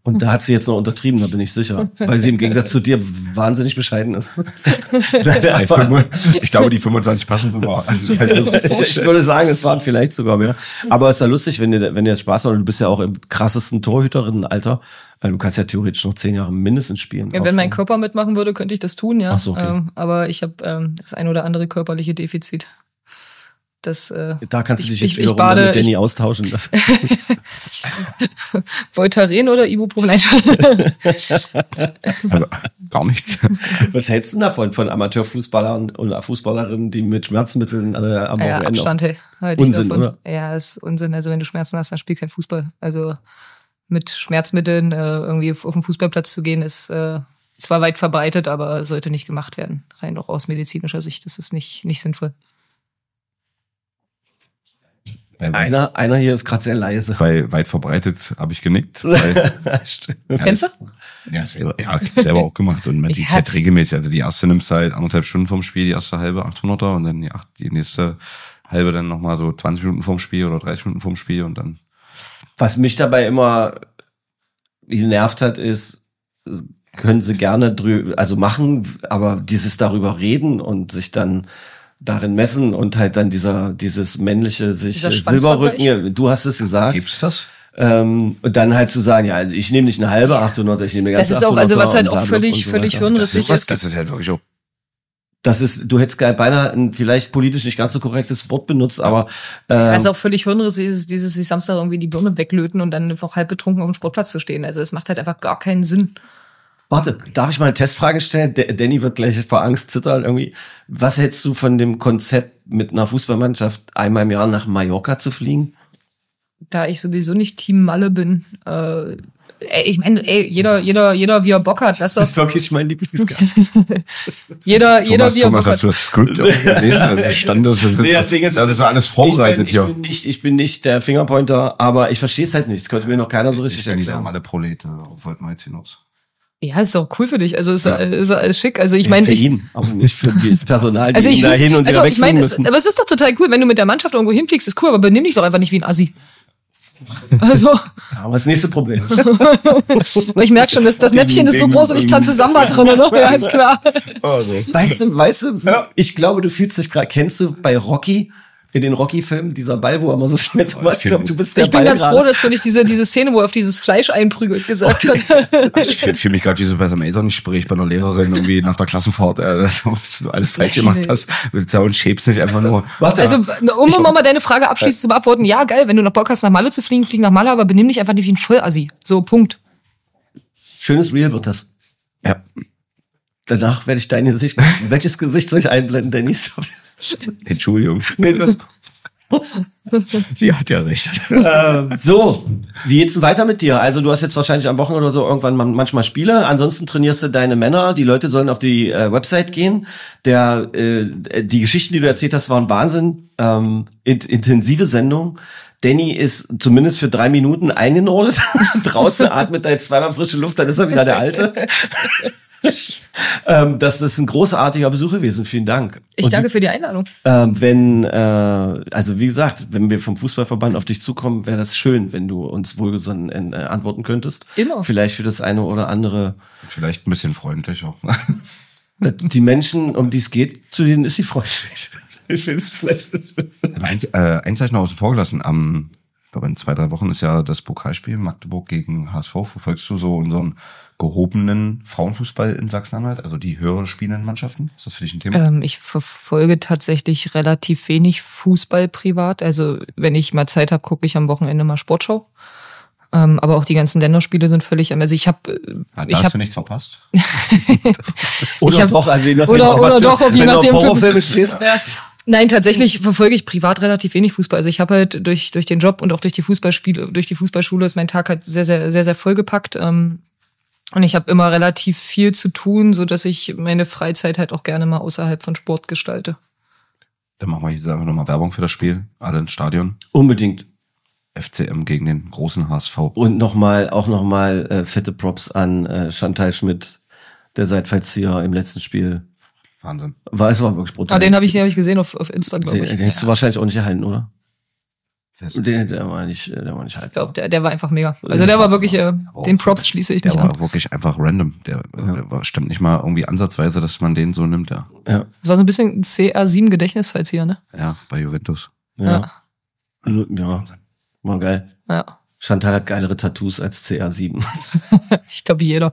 Und da hat sie jetzt noch untertrieben, da bin ich sicher. Weil sie im Gegensatz zu dir wahnsinnig bescheiden ist. Ich glaube, die fünfundzwanzig passen sogar. Also, ich würde sagen, es waren vielleicht sogar mehr. Aber es ist ja lustig, wenn dir, wenn dir das Spaß macht. Du bist ja auch im krassesten Torhüterinnenalter. Du kannst ja theoretisch noch zehn Jahre mindestens spielen. Ja, wenn mein Körper mitmachen würde, könnte ich das tun, ja. Ach so, okay. ähm, aber ich habe ähm, das ein oder andere körperliche Defizit. Das, äh, da kannst du dich ich, jetzt ich, wiederum ich bade, mit Danny ich, austauschen. Das. Voltaren oder Ibuprofen? Also, gar nichts. Was hältst du denn davon, von Amateurfußballern und Fußballerinnen, die mit Schmerzmitteln äh, am ja, Wochenende? Abstand, hey, halt Unsinn, davon. oder? Ja, ist Unsinn. Also wenn du Schmerzen hast, dann spiel kein Fußball. Also mit Schmerzmitteln äh, irgendwie auf, auf den Fußballplatz zu gehen, ist äh, zwar weit verbreitet, aber sollte nicht gemacht werden. Rein auch aus medizinischer Sicht ist es nicht, nicht sinnvoll. Einer, einer hier ist gerade sehr leise. Bei weit verbreitet habe ich genickt. Weil, ja, Kennst du? Ja, selber, ja, ich hab's selber auch gemacht. Und man Ich sieht hab- halt regelmäßig. Also die erste nimmst du halt anderthalb Stunden vorm Spiel, die erste halbe achthunderter und dann die, acht, die nächste halbe dann nochmal so zwanzig Minuten vorm Spiel oder dreißig Minuten vorm Spiel und dann. Was mich dabei immer genervt hat, ist, können sie gerne drüber, also machen, aber dieses darüber reden und sich dann darin messen und halt dann dieser, dieses männliche, sich Dieser Silberrücken, Schwanzvergleich? ja, du hast es gesagt. Gibt's das? Ähm, und dann halt zu sagen, ja, also ich nehme nicht eine halbe achthunderter, ich nehme eine Das ganze ist auch, also was halt auch achthunderter und völlig, bla bla völlig und so weiter. hirnrissig Das ist. das ist halt wirklich auch. Das ist, du hättest geil beinahe ein vielleicht politisch nicht ganz so korrektes Wort benutzt, aber äh, Also auch völlig hirnrissig ist dieses sich Samstag irgendwie die Birne weglöten und dann einfach halb betrunken auf dem Sportplatz zu stehen. Also es macht halt einfach gar keinen Sinn. warte, darf ich mal eine Testfrage stellen? Der Danny wird gleich vor Angst zittern irgendwie. Was hältst du von dem Konzept, mit einer Fußballmannschaft einmal im Jahr nach Mallorca zu fliegen? Da ich sowieso nicht Team Malle bin, äh, ey, ich meine, ey, jeder, jeder, jeder wie er Bock hat, lass Das ist doch, wirklich mein Lieblingsgast. jeder, jeder Thomas, wie er Thomas, Bock hast du hat. das Skript gelesen? Also stand das, das, Nee, das Ding ist, das ist so alles vorbereitet ich bin, hier. Ich bin, nicht, ich bin nicht der Fingerpointer, aber ich verstehe es halt nicht. Das konnte mir noch keiner so richtig Ich bin nicht erklären. alle Prolete, wollten wir jetzt hinaus. Ja, ist doch cool für dich. Also ist, ja. ist alles schick. Also ich meine, für ich, ihn, aber nicht für das Personal, die also ich ihn da find's- hin und wieder also ich wegfliegen meine, es, müssen. aber es ist doch total cool, wenn du mit der Mannschaft irgendwo hinfliegst, ist cool, aber benimm dich doch einfach nicht wie ein Assi. Also, Aber das nächste Problem. ich merke schon, dass das Näpfchen ist so groß und ich tanze Samba drin, ne? Ja, ist klar. Weißt du, weißt du, ich glaube, du fühlst dich gerade, kennst du bei Rocky, in den Rocky-Filmen, dieser Ball, wo er immer so schnell so macht, ich glaube, du bist der Ich bin Ball ganz gerade. froh, dass du nicht diese, diese Szene, wo er auf dieses Fleisch einprügelt, gesagt hat. Ich fühle fühl mich gerade wie so bei so einem Elterngespräch bei einer Lehrerin irgendwie nach der Klassenfahrt, äh, dass du alles falsch gemacht hast. Du sitzt da und schäbst nicht einfach nur. Warte, Also, um mal deine Frage abschließend zu beantworten, ja, geil, wenn du noch Bock hast, nach Malle zu fliegen, flieg nach Malle, aber benimm dich einfach nicht wie ein Vollassi. So, Punkt. schönes Reel wird das. Ja. Danach werde ich dein Gesicht, welches Gesicht soll ich einblenden, Danny? Entschuldigung. Nee, das, Sie hat ja recht. ähm, so, wie geht's denn weiter mit dir? Also du hast jetzt wahrscheinlich am Wochenende oder so irgendwann man- manchmal Spiele. Ansonsten trainierst du deine Männer. Die Leute sollen auf die äh, Website gehen. Der, äh, die Geschichten, die du erzählt hast, waren Wahnsinn. Ähm, in, intensive Sendung. Danny ist zumindest für drei Minuten eingenordet. Draußen atmet er jetzt zweimal frische Luft, dann ist er wieder der Alte. ähm, das ist ein großartiger Besuch gewesen. Vielen Dank. Ich Und danke für die Einladung. ähm, wenn, äh, also wie gesagt, wenn wir vom Fußballverband auf dich zukommen, wäre das schön, wenn du uns wohlgesonnen äh, antworten könntest. Immer. Vielleicht für das eine oder andere. Vielleicht ein bisschen freundlicher. Die Menschen, um die es geht, zu denen ist sie freundlich. Ich finde es vielleicht. Ein, äh, eins habe ich noch außen vor gelassen. Am, ich glaube, in zwei, drei Wochen ist ja das Pokalspiel Magdeburg gegen H S V. Verfolgst du so unseren gehobenen Frauenfußball in Sachsen-Anhalt? Also die höher spielenden Mannschaften? Ist das für dich ein Thema? Ähm, ich verfolge tatsächlich relativ wenig Fußball privat. Also wenn ich mal Zeit habe, gucke ich am Wochenende mal Sportschau. Ähm, aber auch die ganzen Länderspiele sind völlig, also ich habe, Ah, da ich hast habe, du nichts verpasst? Oder ich hab- doch, also je nachdem, oder- auf oder was doch, du, auf je wenn du nachdem- auf Horrorfilme stehst. Nein, tatsächlich verfolge ich privat relativ wenig Fußball. Also ich habe halt durch durch den Job und auch durch die Fußballspiele, durch die Fußballschule ist mein Tag halt sehr sehr sehr sehr vollgepackt. Ähm, und ich habe immer relativ viel zu tun, so dass ich meine Freizeit halt auch gerne mal außerhalb von Sport gestalte. Dann machen wir jetzt einfach nochmal Werbung für das Spiel. Alle ins Stadion. Unbedingt. F C M gegen den großen H S V. Und nochmal, auch nochmal äh, fette Props an äh, Chantal Schmidt, der Seitfallzieher im letzten Spiel. Wahnsinn. War, es war wirklich brutal. Ah, den habe ich, den hab ich gesehen auf, auf Insta, glaube Den, ich. den hättest du wahrscheinlich auch nicht erhalten, oder? Der, der war nicht, der war nicht haltbar. Ich glaube, der, der war einfach mega. Also der war wirklich, äh, den Props schließe ich der mich an. Der an. war wirklich einfach random. Der, ja. der war, stimmt nicht mal irgendwie ansatzweise, dass man den so nimmt, ja. Ja. Das war so ein bisschen ein C R sieben Gedächtnisfallzieher, ne? Ja, bei Juventus. Ja. Ja, ja. War geil. Ja. Chantal hat geilere Tattoos als C R sieben. Ich glaube, jeder.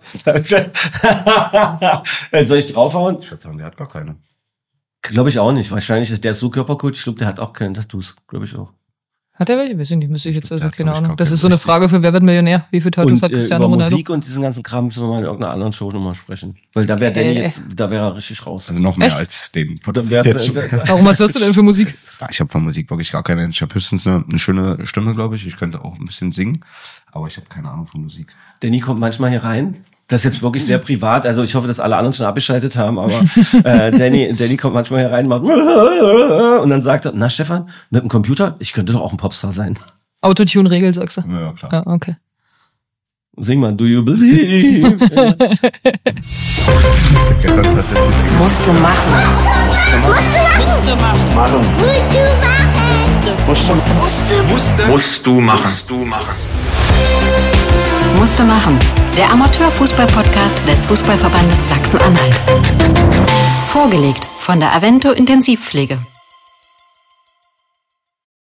Soll ich draufhauen? Ich würde sagen, der hat gar keine. Glaube ich auch nicht. Wahrscheinlich ist der so Körperkult. Ich glaube, der hat auch keine Tattoos. Glaube ich auch. Hat er welche? Weiß ich nicht, müsste ich jetzt, also Der hat, keine glaub ich, Ahnung. gar Das keine ist so eine Frage für Wer wird Millionär? Wie viele Tattoos Und hat äh, Cristiano über Ronaldo? Musik und diesen ganzen Kram müssen wir mal in irgendeiner anderen Show nochmal sprechen. Weil da wäre Danny Äh. jetzt, da wäre er richtig raus. Also noch mehr Echt? als den. Da wär, Jetzt. Warum, was hörst du denn für Musik? Ja, ich habe von Musik wirklich gar keine. Ich habe höchstens eine, eine schöne Stimme, glaube ich. Ich könnte auch ein bisschen singen, aber ich habe keine Ahnung von Musik. Danny kommt manchmal hier rein. Das ist jetzt wirklich sehr privat. Also ich hoffe, dass alle anderen schon abgeschaltet haben, aber äh, Danny, Danny kommt manchmal hier rein, macht und dann sagt er, na Stefan, mit dem Computer, ich könnte doch auch ein Popstar sein. Autotune-Regel, sagst du? Ja, klar. Ja, okay. Sing mal, do you believe? Gestern tatsächlich Musste machen. Musste machen. Musste. Musst du machen. Musst du machen. Musste machen. Der Amateurfußball-Podcast des Fußballverbandes Sachsen-Anhalt. Vorgelegt von der Avento Intensivpflege.